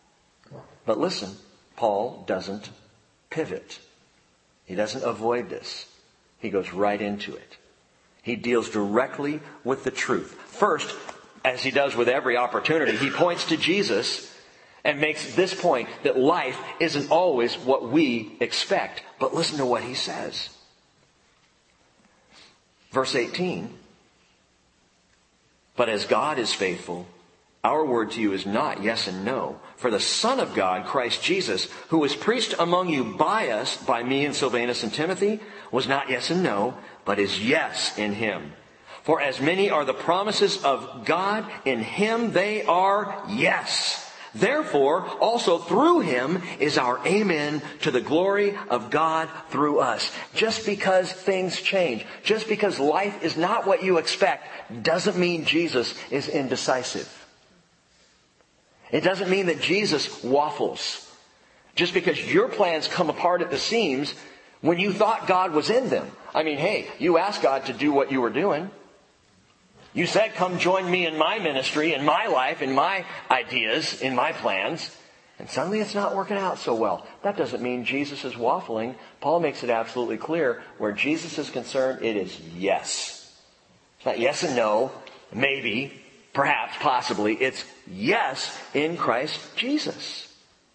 But listen, Paul doesn't pivot. He doesn't avoid this. He goes right into it. He deals directly with the truth. First, as he does with every opportunity, he points to Jesus and makes this point that life isn't always what we expect. But listen to what he says. Verse 18. But as God is faithful, our word to you is not yes and no. For the Son of God, Christ Jesus, who was preached among you by us, by me and Silvanus and Timothy, was not yes and no, but is yes in him. For as many are the promises of God, in him they are yes. Therefore, also through him is our amen to the glory of God through us. Just because things change, just because life is not what you expect, doesn't mean Jesus is indecisive. It doesn't mean that Jesus waffles. Just because your plans come apart at the seams when you thought God was in them. I mean, hey, you asked God to do what you were doing. You said, come join me in my ministry, in my life, in my ideas, in my plans. And suddenly it's not working out so well. That doesn't mean Jesus is waffling. Paul makes it absolutely clear. Where Jesus is concerned, it is yes. It's not yes and no, maybe, perhaps, possibly. It's yes in Christ Jesus.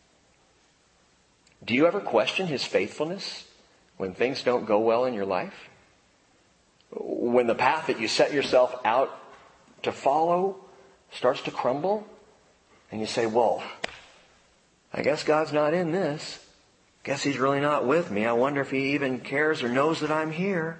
Do you ever question his faithfulness when things don't go well in your life? When the path that you set yourself out to follow starts to crumble, and you say, well, I guess God's not in this. Guess he's really not with me. I wonder if he even cares or knows that I'm here.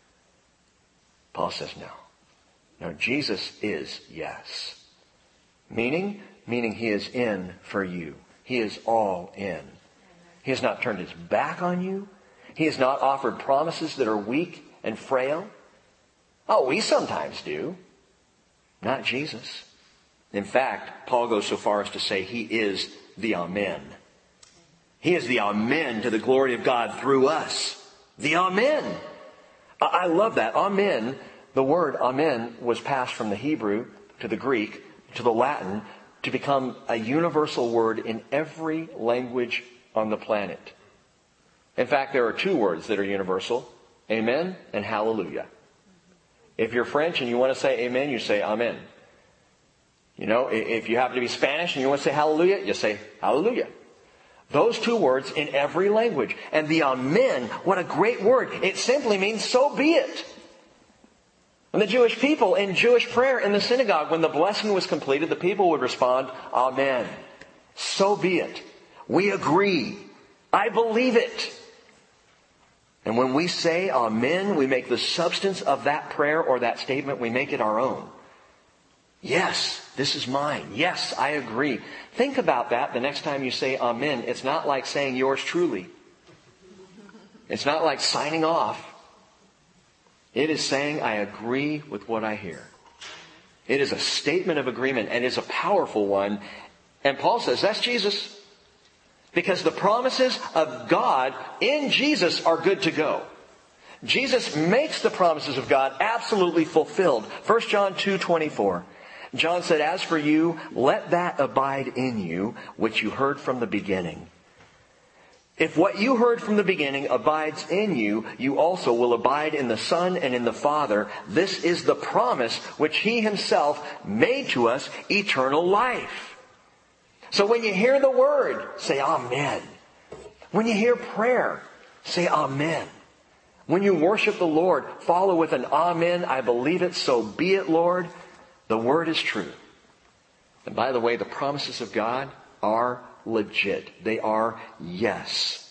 Paul says no. No, Jesus is yes. Meaning he is in for you. He is all in. He has not turned his back on you. He has not offered promises that are weak and frail. Oh, we sometimes do. Not Jesus. In fact, Paul goes so far as to say he is the Amen. He is the Amen to the glory of God through us. The Amen. I love that. Amen. The word Amen was passed from the Hebrew to the Greek to the Latin to become a universal word in every language on the planet. In fact, there are two words that are universal. Amen and hallelujah. If you're French and you want to say amen, you say amen. You know, if you happen to be Spanish and you want to say hallelujah, you say hallelujah. Those two words in every language. And the amen, what a great word. It simply means so be it. And the Jewish people in Jewish prayer in the synagogue, when the blessing was completed, the people would respond, amen. So be it. We agree. I believe it. And when we say amen, we make the substance of that prayer or that statement, we make it our own. Yes, this is mine. Yes, I agree. Think about that the next time you say amen. It's not like saying yours truly. It's not like signing off. It is saying I agree with what I hear. It is a statement of agreement and is a powerful one. And Paul says that's Jesus. Because the promises of God in Jesus are good to go. Jesus makes the promises of God absolutely fulfilled. 1 John 2:24. John said, as for you, let that abide in you, which you heard from the beginning. If what you heard from the beginning abides in you, you also will abide in the Son and in the Father. This is the promise which he himself made to us, eternal life. So when you hear the word, say amen. When you hear prayer, say amen. When you worship the Lord, follow with an amen. I believe it, so be it, Lord. The word is true. And by the way, the promises of God are legit. They are yes.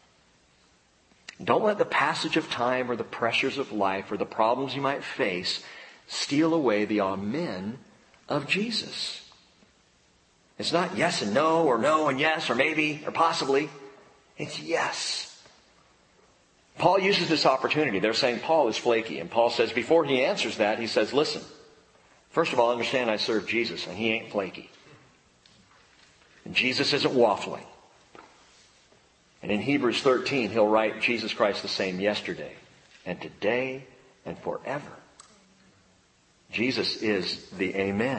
Don't let the passage of time or the pressures of life or the problems you might face steal away the amen of Jesus. It's not yes and no, or no and yes, or maybe, or possibly. It's yes. Paul uses this opportunity. They're saying Paul is flaky. And Paul says, before he answers that, he says, listen, first of all, understand I serve Jesus, and he ain't flaky. And Jesus isn't waffling. And in Hebrews 13, he'll write Jesus Christ the same yesterday, and today, and forever. Jesus is the Amen.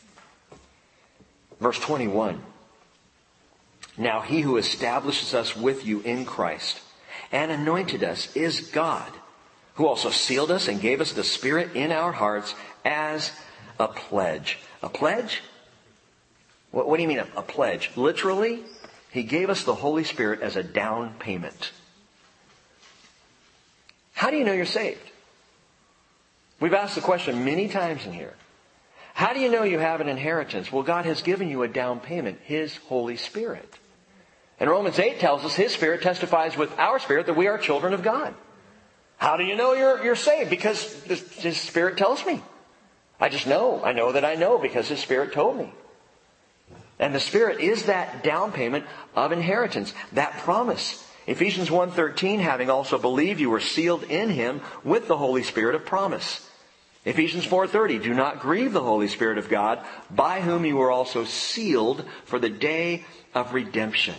Verse 21. Now he who establishes us with you in Christ and anointed us is God, who also sealed us and gave us the Spirit in our hearts as a pledge. A pledge? What do you mean a pledge? Literally, he gave us the Holy Spirit as a down payment. How do you know you're saved? We've asked the question many times in here. How do you know you have an inheritance? Well, God has given you a down payment, His Holy Spirit. And Romans 8 tells us His Spirit testifies with our spirit that we are children of God. How do you know you're saved? Because His Spirit tells me. I just know. I know that I know because His Spirit told me. And the Spirit is that down payment of inheritance, that promise. Ephesians 1:13, having also believed, you were sealed in Him with the Holy Spirit of promise. Ephesians 4:30, do not grieve the Holy Spirit of God, by whom you were also sealed for the day of redemption.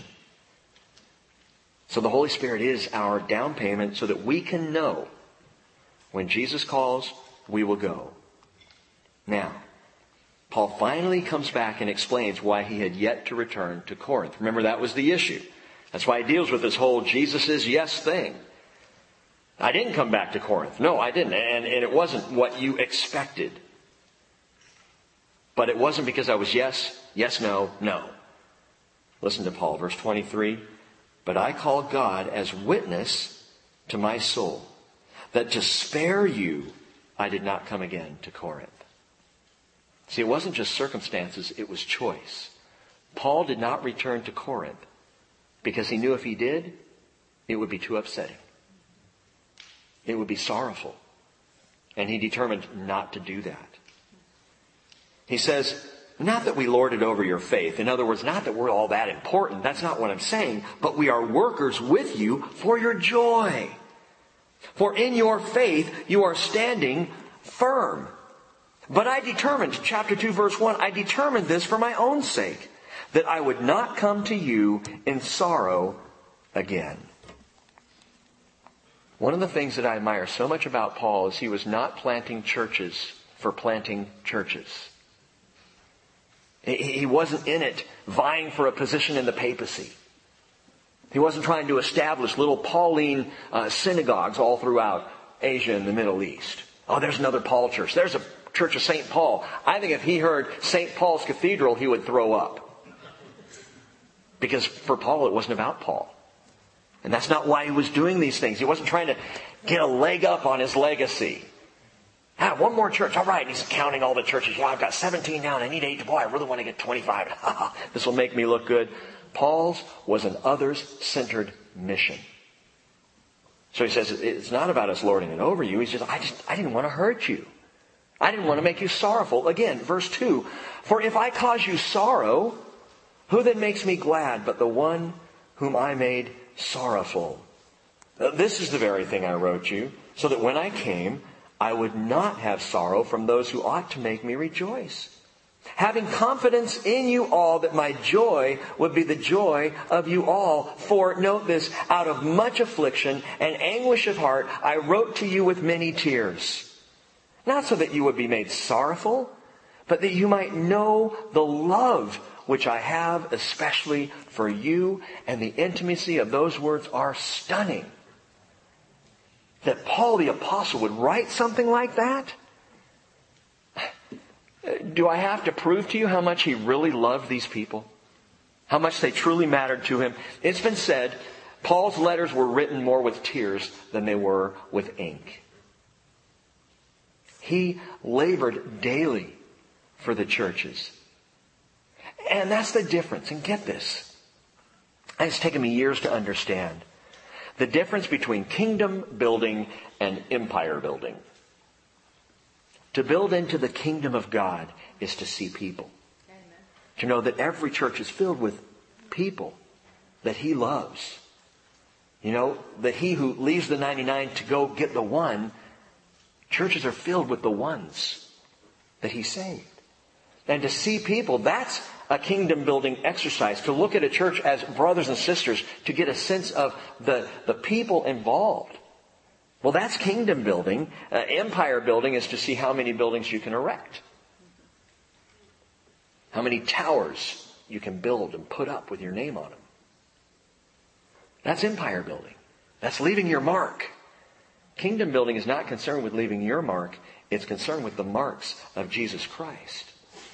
So the Holy Spirit is our down payment so that we can know when Jesus calls, we will go. Now, Paul finally comes back and explains why he had yet to return to Corinth. Remember, that was the issue. That's why he deals with this whole Jesus is yes thing. I didn't come back to Corinth. No, I didn't. And it wasn't what you expected. But it wasn't because I was yes, no, no. Listen to Paul, verse 23. But I call God as witness to my soul, that to spare you, I did not come again to Corinth. See, it wasn't just circumstances, it was choice. Paul did not return to Corinth because he knew if he did, it would be too upsetting. It would be sorrowful. And he determined not to do that. He says, not that we lord it over your faith. In other words, not that we're all that important. That's not what I'm saying. But we are workers with you for your joy. For in your faith you are standing firm. But I determined, chapter 2, verse 1, I determined this for my own sake, that I would not come to you in sorrow again. One of the things that I admire so much about Paul is he was not planting churches for planting churches. He wasn't in it vying for a position in the papacy. He wasn't trying to establish little Pauline synagogues all throughout Asia and the Middle East. Oh, there's another Paul church. There's a Church of St. Paul. I think if he heard St. Paul's Cathedral, he would throw up. Because for Paul, it wasn't about Paul. And that's not why he was doing these things. He wasn't trying to get a leg up on his legacy. One more church. All right. And he's counting all the churches. Yeah, I've got 17 down. I need 8. Boy, I really want to get 25. This will make me look good. Paul's was an others-centered mission. So he says, it's not about us lording it over you. He says, I didn't want to hurt you. I didn't want to make you sorrowful. Again, verse 2. For if I cause you sorrow, who then makes me glad but the one whom I made sorrowful? This is the very thing I wrote you, so that when I came, I would not have sorrow from those who ought to make me rejoice. Having confidence in you all that my joy would be the joy of you all. For, note this, out of much affliction and anguish of heart, I wrote to you with many tears. Not so that you would be made sorrowful, but that you might know the love which I have especially for you. And the intimacy of those words are stunning. That Paul the Apostle would write something like that? Do I have to prove to you how much he really loved these people? How much they truly mattered to him? It's been said, Paul's letters were written more with tears than they were with ink. He labored daily for the churches. And that's the difference. And get this. It's taken me years to understand the difference between kingdom building and empire building. To build into the kingdom of God is to see people. Amen. To know that every church is filled with people that He loves. You know, that He who leaves the 99 to go get the one, churches are filled with the ones that He saved. And to see people, that's a kingdom building exercise. To look at a church as brothers and sisters, to get a sense of the people involved. Well, that's kingdom building. Empire building is to see how many buildings you can erect. How many towers you can build and put up with your name on them. That's empire building. That's leaving your mark. Kingdom building is not concerned with leaving your mark. It's concerned with the marks of Jesus Christ.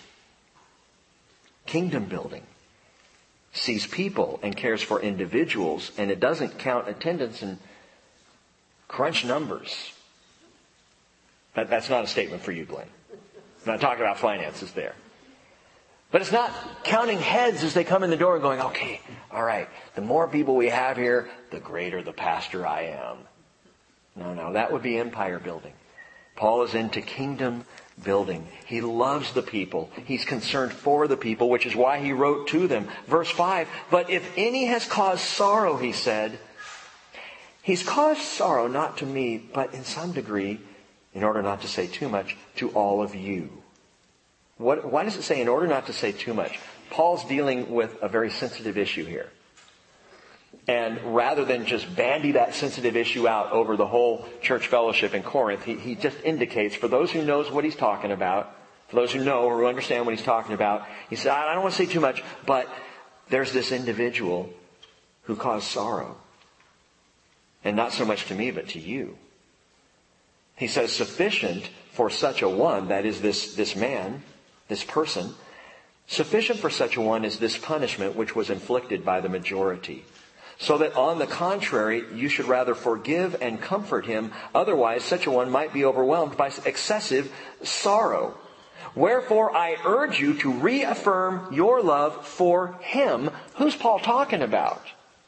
Kingdom building sees people and cares for individuals, and it doesn't count attendance and crunch numbers. That's not a statement for you, Glenn. I'm not talking about finances there. But it's not counting heads as they come in the door and going, okay, all right, the more people we have here, the greater the pastor I am. No, that would be empire building. Paul is into kingdom building. He loves the people. He's concerned for the people, which is why he wrote to them. Verse 5, but if any has caused sorrow, he said, he's caused sorrow not to me, but in some degree, in order not to say too much, to all of you. Why does it say in order not to say too much? Paul's dealing with a very sensitive issue here. And rather than just bandy that sensitive issue out over the whole church fellowship in Corinth, he just indicates, for those who knows what he's talking about, for those who know or who understand what he's talking about, he said, I don't want to say too much, but there's this individual who caused sorrow. And not so much to me, but to you. He says, sufficient for such a one, that is this man, this person, sufficient for such a one is this punishment which was inflicted by the majority. So that on the contrary, you should rather forgive and comfort him. Otherwise, such a one might be overwhelmed by excessive sorrow. Wherefore, I urge you to reaffirm your love for him. Who's Paul talking about?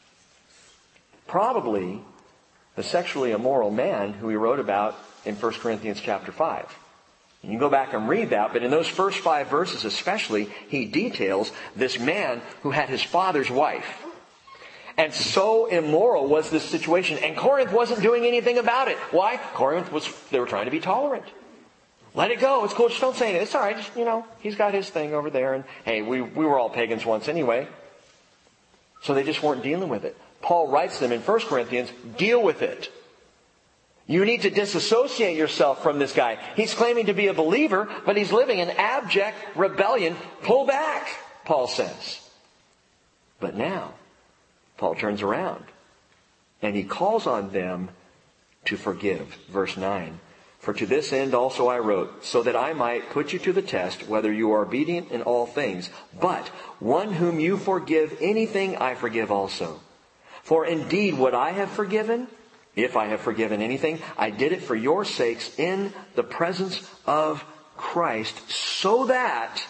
Probably the sexually immoral man who he wrote about in 1 Corinthians chapter 5. You can go back and read that, but in those first 5 verses especially, he details this man who had his father's wife. And so immoral was this situation. And Corinth wasn't doing anything about it. Why? They were trying to be tolerant. Let it go. It's cool. Just don't say anything. It's all right. Just, he's got his thing over there. And hey, we were all pagans once anyway. So they just weren't dealing with it. Paul writes them in 1 Corinthians, deal with it. You need to disassociate yourself from this guy. He's claiming to be a believer, but he's living in abject rebellion. Pull back, Paul says. But now, Paul turns around and he calls on them to forgive. Verse 9. For to this end also I wrote, so that I might put you to the test whether you are obedient in all things. But one whom you forgive anything, I forgive also. For indeed what I have forgiven, if I have forgiven anything, I did it for your sakes in the presence of Christ, so that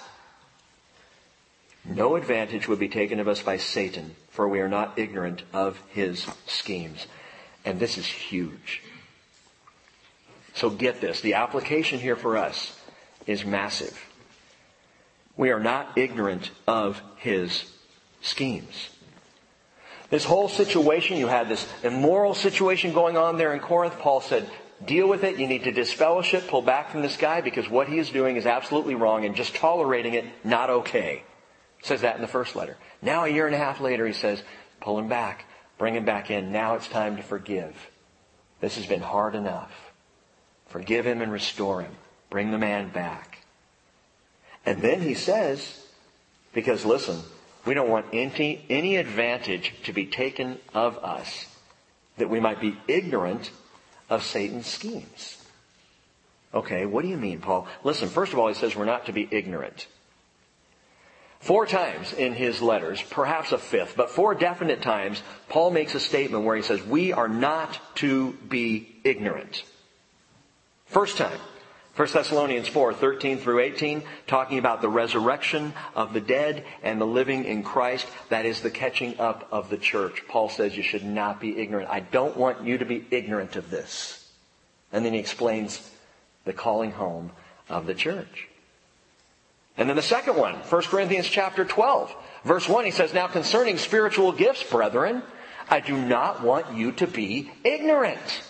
no advantage would be taken of us by Satan, for we are not ignorant of his schemes. And this is huge. So get this. The application here for us is massive. We are not ignorant of his schemes. This whole situation, you had this immoral situation going on there in Corinth. Paul said, deal with it. You need to disfellowship, pull back from this guy, because what he is doing is absolutely wrong, and just tolerating it, not okay. He says that in the first letter. Now, a year and a half later, he says, pull him back, bring him back in. Now it's time to forgive. This has been hard enough. Forgive him and restore him. Bring the man back. And then he says, because listen, we don't want any advantage to be taken of us, that we might be ignorant of Satan's schemes. Okay, what do you mean, Paul? Listen, first of all, he says we're not to be ignorant. 4 times in his letters, perhaps a 5th, but 4 definite times, Paul makes a statement where he says we are not to be ignorant. First time, 1 Thessalonians 4, 13 through 18, talking about the resurrection of the dead and the living in Christ. That is the catching up of the church. Paul says you should not be ignorant. I don't want you to be ignorant of this. And then he explains the calling home of the church. And then the second one, 1 Corinthians chapter 12, verse 1, he says, now concerning spiritual gifts, brethren, I do not want you to be ignorant.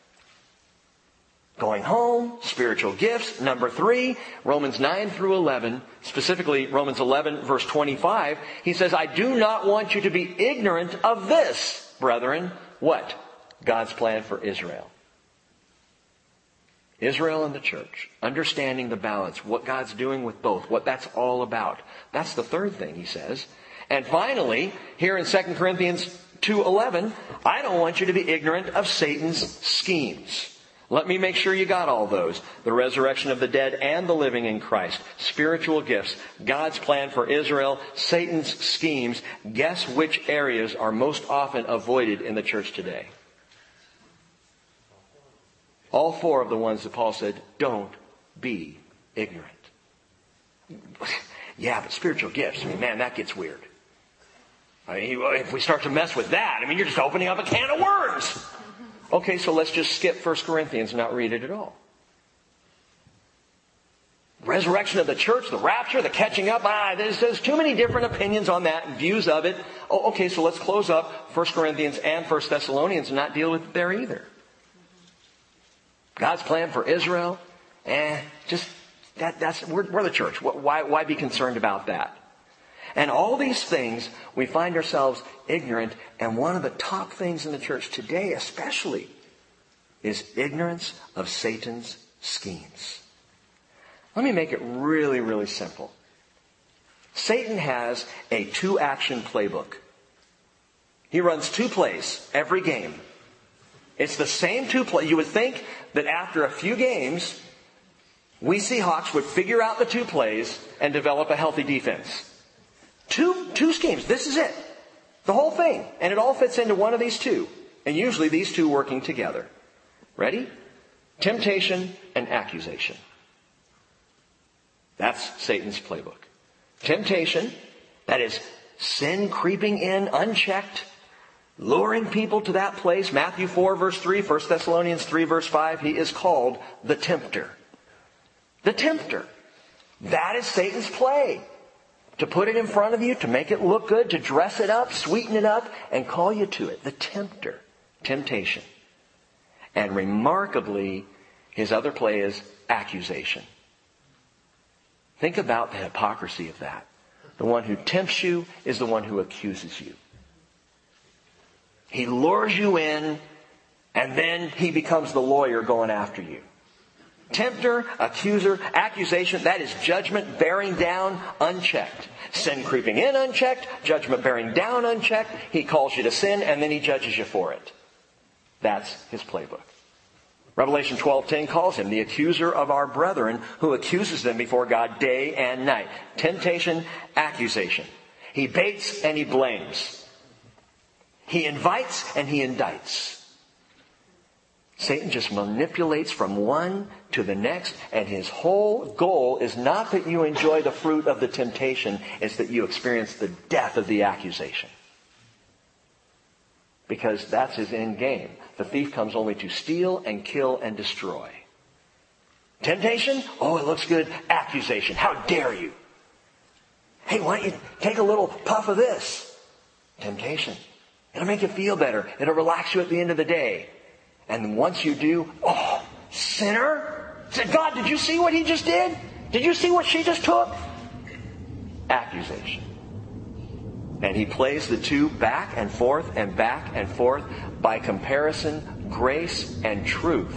Going home, spiritual gifts. Number 3, Romans 9 through 11, specifically Romans 11 verse 25, he says, I do not want you to be ignorant of this, brethren. What? God's plan for Israel. Israel and the church. Understanding the balance. What God's doing with both. What that's all about. That's the third thing he says. And finally, here in 2 Corinthians 2:11, I don't want you to be ignorant of Satan's schemes. Let me make sure you got all those. The resurrection of the dead and the living in Christ. Spiritual gifts. God's plan for Israel. Satan's schemes. Guess which areas are most often avoided in the church today? All four of the ones that Paul said, don't be ignorant. Yeah, but spiritual gifts, I mean, man, that gets weird. I mean, if we start to mess with that, I mean, you're just opening up a can of worms. Okay, so let's just skip 1 Corinthians and not read it at all. Resurrection of the church, the rapture, the catching up. There's too many different opinions on that and views of it. Oh, okay, so let's close up 1 Corinthians and 1 Thessalonians and not deal with it there either. God's plan for Israel, we're the church. Why be concerned about that? And all these things, we find ourselves ignorant. And one of the top things in the church today especially is ignorance of Satan's schemes. Let me make it really, really simple. Satan has a 2-action playbook. He runs 2 plays every game. It's the same 2 plays. You would think that after a few games, we Seahawks would figure out the 2 plays and develop a healthy defense. Two schemes. This is it. The whole thing. And it all fits into one of these 2. And usually these 2 working together. Ready? Temptation and accusation. That's Satan's playbook. Temptation, that is sin creeping in unchecked, luring people to that place. Matthew 4 verse 3, 1 Thessalonians 3 verse 5, he is called the tempter. The tempter. That is Satan's play. To put it in front of you, to make it look good, to dress it up, sweeten it up, and call you to it. The tempter. Temptation. And remarkably, his other play is accusation. Think about the hypocrisy of that. The one who tempts you is the one who accuses you. He lures you in, and then he becomes the lawyer going after you. Tempter, accuser, accusation, that is judgment bearing down unchecked. Sin creeping in unchecked, judgment bearing down unchecked. He calls you to sin, and then he judges you for it. That's his playbook. Revelation 12:10 calls him the accuser of our brethren, who accuses them before God day and night. Temptation, accusation. He baits and he blames. He invites and he indicts. Satan just manipulates from one to the next, and his whole goal is not that you enjoy the fruit of the temptation, it's that you experience the death of the accusation. Because that's his end game. The thief comes only to steal and kill and destroy. Temptation? Oh, it looks good. Accusation. How dare you? Hey, why don't you take a little puff of this? Temptation. It'll make you feel better. It'll relax you at the end of the day. And once you do, oh, sinner! Say, God, did you see what he just did? Did you see what she just took? Accusation. And he plays the 2 back and forth and back and forth. By comparison, grace and truth.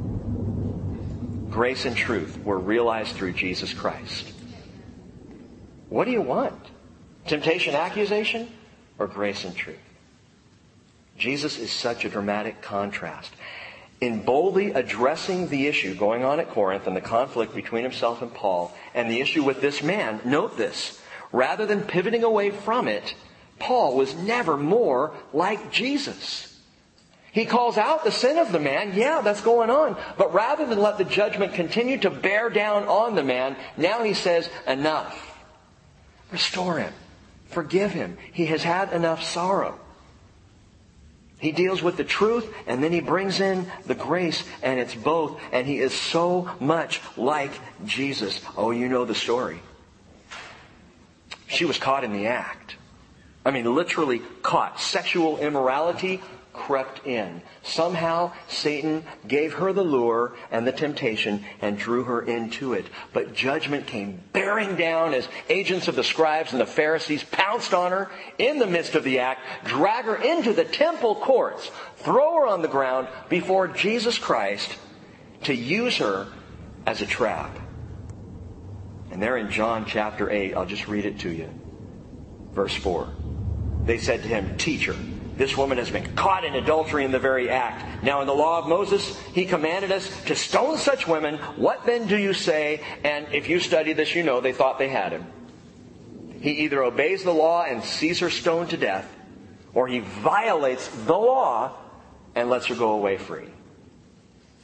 Grace and truth were realized through Jesus Christ. What do you want? Temptation, accusation, or grace and truth? Jesus is such a dramatic contrast. In boldly addressing the issue going on at Corinth and the conflict between himself and Paul and the issue with this man, note this. Rather than pivoting away from it, Paul was never more like Jesus. He calls out the sin of the man. Yeah, that's going on. But rather than let the judgment continue to bear down on the man, now he says, enough. Restore him. Forgive him. He has had enough sorrow. He deals with the truth, and then he brings in the grace, and it's both. And he is so much like Jesus. Oh, you know the story. She was caught in the act. I mean, literally caught. Sexual immorality crept in. Somehow Satan gave her the lure and the temptation and drew her into it. But judgment came bearing down as agents of the scribes and the Pharisees pounced on her in the midst of the act, drag her into the temple courts, throw her on the ground before Jesus Christ to use her as a trap. And there in John chapter 8, I'll just read it to you. Verse 4. They said to him, Teacher, this woman has been caught in adultery in the very act. Now in the law of Moses, he commanded us to stone such women. What then do you say? And if you study this, you know they thought they had him. He either obeys the law and sees her stoned to death, or he violates the law and lets her go away free.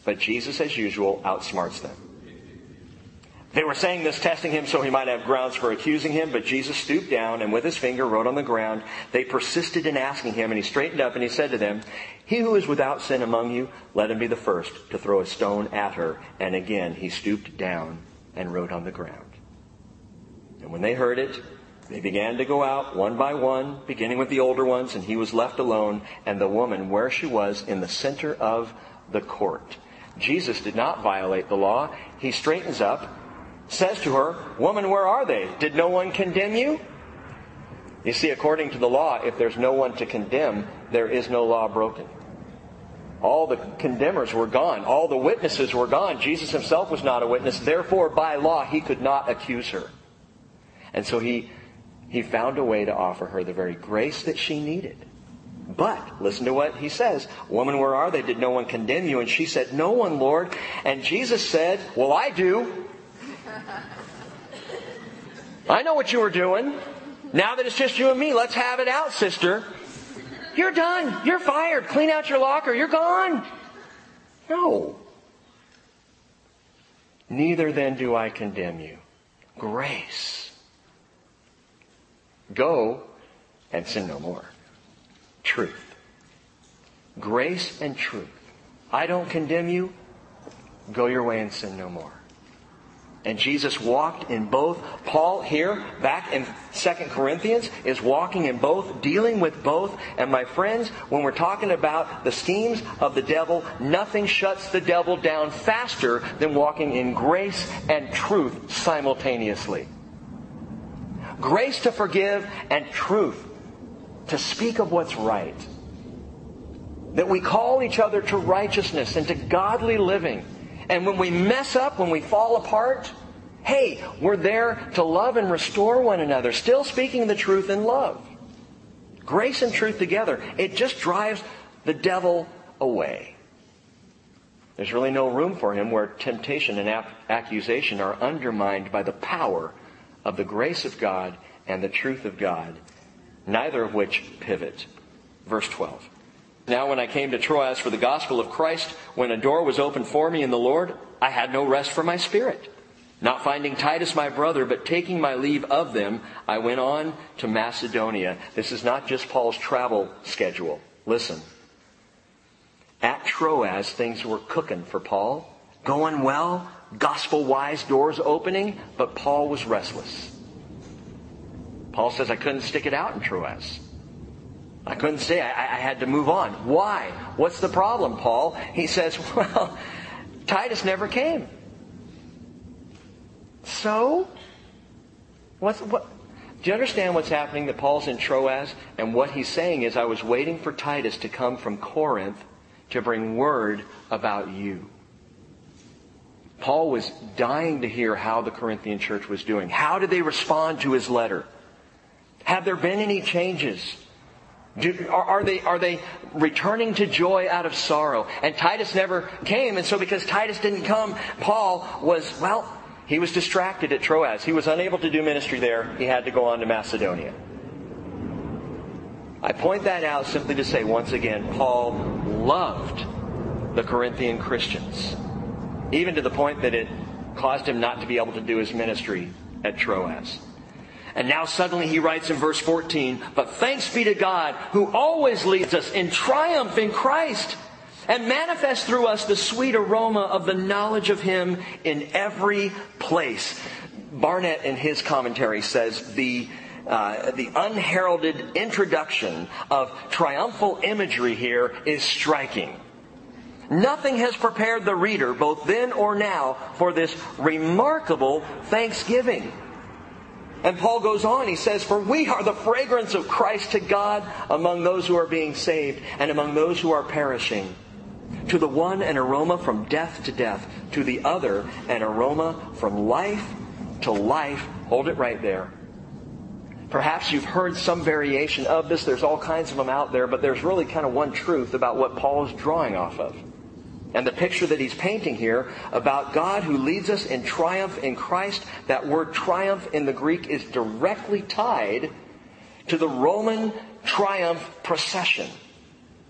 But Jesus, as usual, outsmarts them. They were saying this, testing him so he might have grounds for accusing him, but Jesus stooped down and with his finger wrote on the ground. They persisted in asking him, and he straightened up and he said to them, "He who is without sin among you, let him be the first to throw a stone at her." And again he stooped down and wrote on the ground. And when they heard it, they began to go out one by one, beginning with the older ones, and he was left alone, and the woman where she was in the center of the court. Jesus did not violate the law. He straightens up, says to her, "Woman, where are they? Did no one condemn you?" You see, according to the law, if there's no one to condemn, there is no law broken. All the condemners were gone. All the witnesses were gone. Jesus himself was not a witness. Therefore, by law, he could not accuse her. And so he found a way to offer her the very grace that she needed. But, listen to what he says. "Woman, where are they? Did no one condemn you?" And she said, "No one, Lord." And Jesus said, "Well, I do. I know what you were doing. Now that it's just you and me, let's have it out, sister. You're done. You're fired. Clean out your locker. You're gone." No. "Neither then do I condemn you." Grace. Go and sin no more. Truth. Grace and truth. I don't condemn you. Go your way and sin no more. And Jesus walked in both. Paul here, back in 2 Corinthians, is walking in both, dealing with both. And my friends, when we're talking about the schemes of the devil, nothing shuts the devil down faster than walking in grace and truth simultaneously. Grace to forgive and truth to speak of what's right. That we call each other to righteousness and to godly living. And when we mess up, when we fall apart, hey, we're there to love and restore one another, still speaking the truth in love. Grace and truth together. It just drives the devil away. There's really no room for him where temptation and accusation are undermined by the power of the grace of God and the truth of God, neither of which pivot. Verse 12. "Now when I came to Troas for the gospel of Christ, when a door was opened for me in the Lord, I had no rest for my spirit. Not finding Titus my brother, but taking my leave of them, I went on to Macedonia." This is not just Paul's travel schedule. Listen. At Troas, things were cooking for Paul. Going well, gospel-wise, doors opening, but Paul was restless. Paul says, "I couldn't stick it out in Troas. I couldn't stay. I had to move on." Why? What's the problem, Paul? He says, "Well, Titus never came." So? Do you understand what's happening? That Paul's in Troas, and what he's saying is, "I was waiting for Titus to come from Corinth to bring word about you." Paul was dying to hear how the Corinthian church was doing. How did they respond to his letter? Have there been any changes? Are they returning to joy out of sorrow? And Titus never came, and so because Titus didn't come, Paul he was distracted at Troas. He was unable to do ministry there. He had to go on to Macedonia. I point that out simply to say, once again, Paul loved the Corinthian Christians, even to the point that it caused him not to be able to do his ministry at Troas. And now suddenly he writes in verse 14, "But thanks be to God who always leads us in triumph in Christ and manifests through us the sweet aroma of the knowledge of Him in every place." Barnett in his commentary says the unheralded introduction of triumphal imagery here is striking. Nothing has prepared the reader, both then or now, for this remarkable thanksgiving. And Paul goes on, he says, "For we are the fragrance of Christ to God among those who are being saved and among those who are perishing. To the one an aroma from death to death, to the other an aroma from life to life." Hold it right there. Perhaps you've heard some variation of this. There's all kinds of them out there, but there's really kind of one truth about what Paul is drawing off of. And the picture that he's painting here about God who leads us in triumph in Christ, that word triumph in the Greek is directly tied to the Roman triumph procession.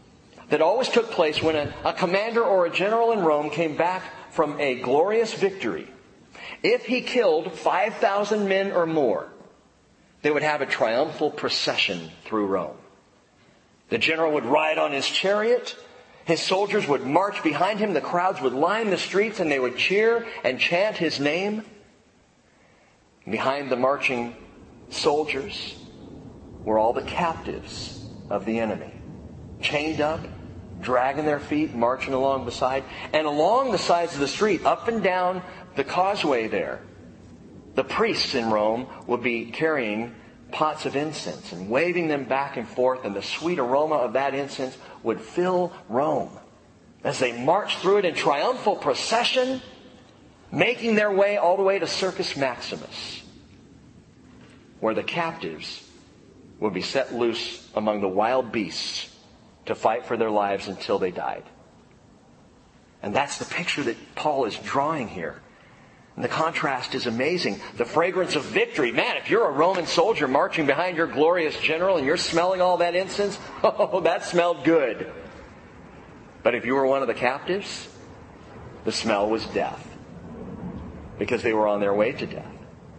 that always took place when a commander or a general in Rome came back from a glorious victory. If he killed 5,000 men or more, they would have a triumphal procession through Rome. The general would ride on his chariot. His soldiers would march behind him. The crowds would line the streets and they would cheer and chant his name. Behind the marching soldiers were all the captives of the enemy, chained up, dragging their feet, marching along beside. And along the sides of the street, up and down the causeway there, the priests in Rome would be carrying pots of incense and waving them back and forth, and the sweet aroma of that incense would fill Rome as they marched through it in triumphal procession, making their way all the way to Circus Maximus, where the captives would be set loose among the wild beasts to fight for their lives until they died. And that's the picture that Paul is drawing here. And the contrast is amazing. The fragrance of victory. Man, if you're a Roman soldier marching behind your glorious general and you're smelling all that incense, oh, that smelled good. But if you were one of the captives, the smell was death, because they were on their way to death.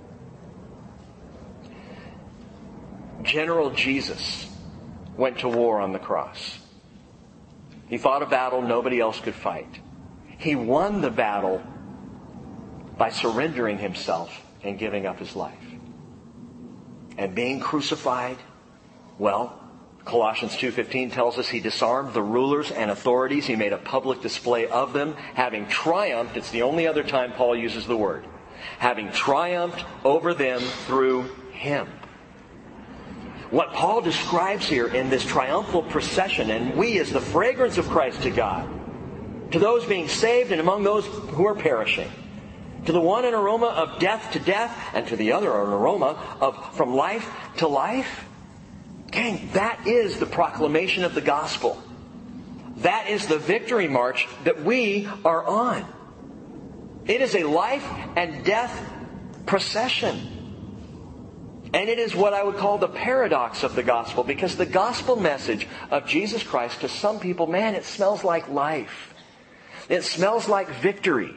General Jesus went to war on the cross. He fought a battle nobody else could fight. He won the battle by surrendering himself and giving up his life. And being crucified, well, Colossians 2:15 tells us he disarmed the rulers and authorities. He made a public display of them, having triumphed. It's the only other time Paul uses the word. Having triumphed over them through him. What Paul describes here in this triumphal procession, and we as the fragrance of Christ to God, to those being saved and among those who are perishing, to the one an aroma of death to death, and to the other an aroma of from life to life. Gang, that is the proclamation of the gospel. That is the victory march that we are on. It is a life and death procession. And it is what I would call the paradox of the gospel, because the gospel message of Jesus Christ to some people, man, it smells like life. It smells like victory.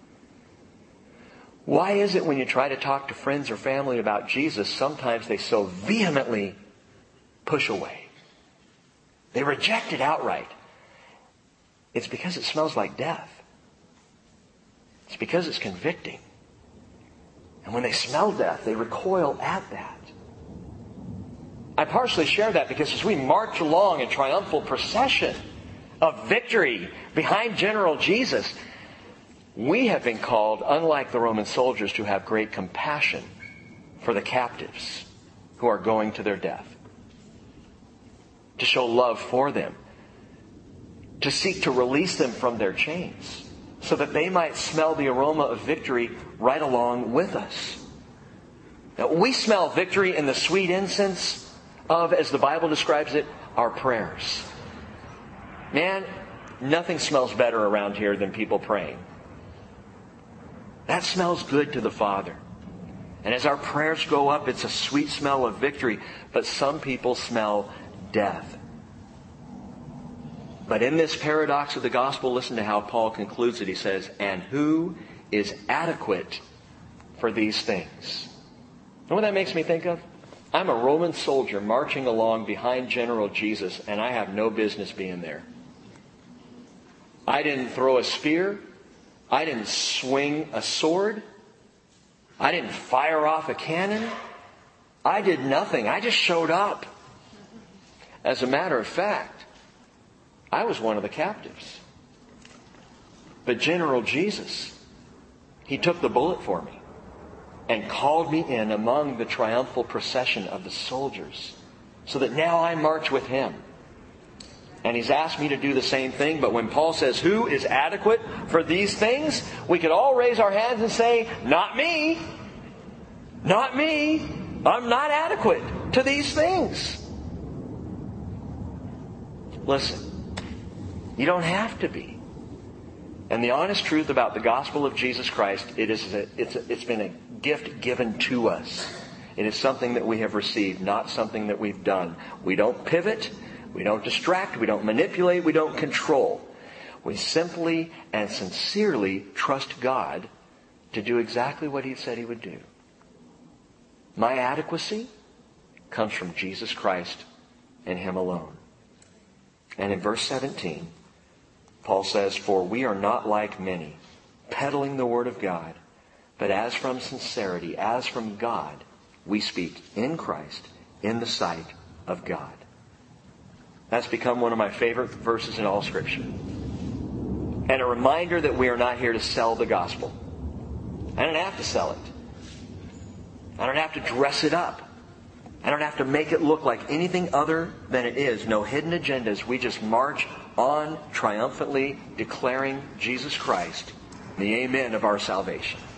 Why is it when you try to talk to friends or family about Jesus, sometimes they so vehemently push away? They reject it outright. It's because it smells like death. It's because it's convicting. And when they smell death, they recoil at that. I partially share that because as we march along in triumphal procession of victory behind General Jesus, we have been called, unlike the Roman soldiers, to have great compassion for the captives who are going to their death. To show love for them. To seek to release them from their chains, so that they might smell the aroma of victory right along with us. Now, we smell victory in the sweet incense of, as the Bible describes it, our prayers. Man, nothing smells better around here than people praying. That smells good to the Father. And as our prayers go up, it's a sweet smell of victory. But some people smell death. But in this paradox of the gospel, listen to how Paul concludes it. He says, and who is adequate for these things? You know what that makes me think of? I'm a Roman soldier marching along behind General Jesus, and I have no business being there. I didn't throw a spear. I didn't swing a sword. I didn't fire off a cannon. I did nothing. I just showed up. As a matter of fact, I was one of the captives. But General Jesus, He took the bullet for me and called me in among the triumphal procession of the soldiers, so that now I march with Him. And He's asked me to do the same thing. But when Paul says, who is adequate for these things? We could all raise our hands and say, not me. Not me. I'm not adequate to these things. Listen, you don't have to be. And the honest truth about the gospel of Jesus Christ, it's been a gift given to us. It is something that we have received, not something that we've done. We don't pivot. We don't distract, we don't manipulate, we don't control. We simply and sincerely trust God to do exactly what He said He would do. My adequacy comes from Jesus Christ and Him alone. And in verse 17, Paul says, "For we are not like many, peddling the word of God, but as from sincerity, as from God, we speak in Christ, in the sight of God." That's become one of my favorite verses in all Scripture. And a reminder that we are not here to sell the gospel. I don't have to sell it. I don't have to dress it up. I don't have to make it look like anything other than it is. No hidden agendas. We just march on triumphantly declaring Jesus Christ, the amen of our salvation.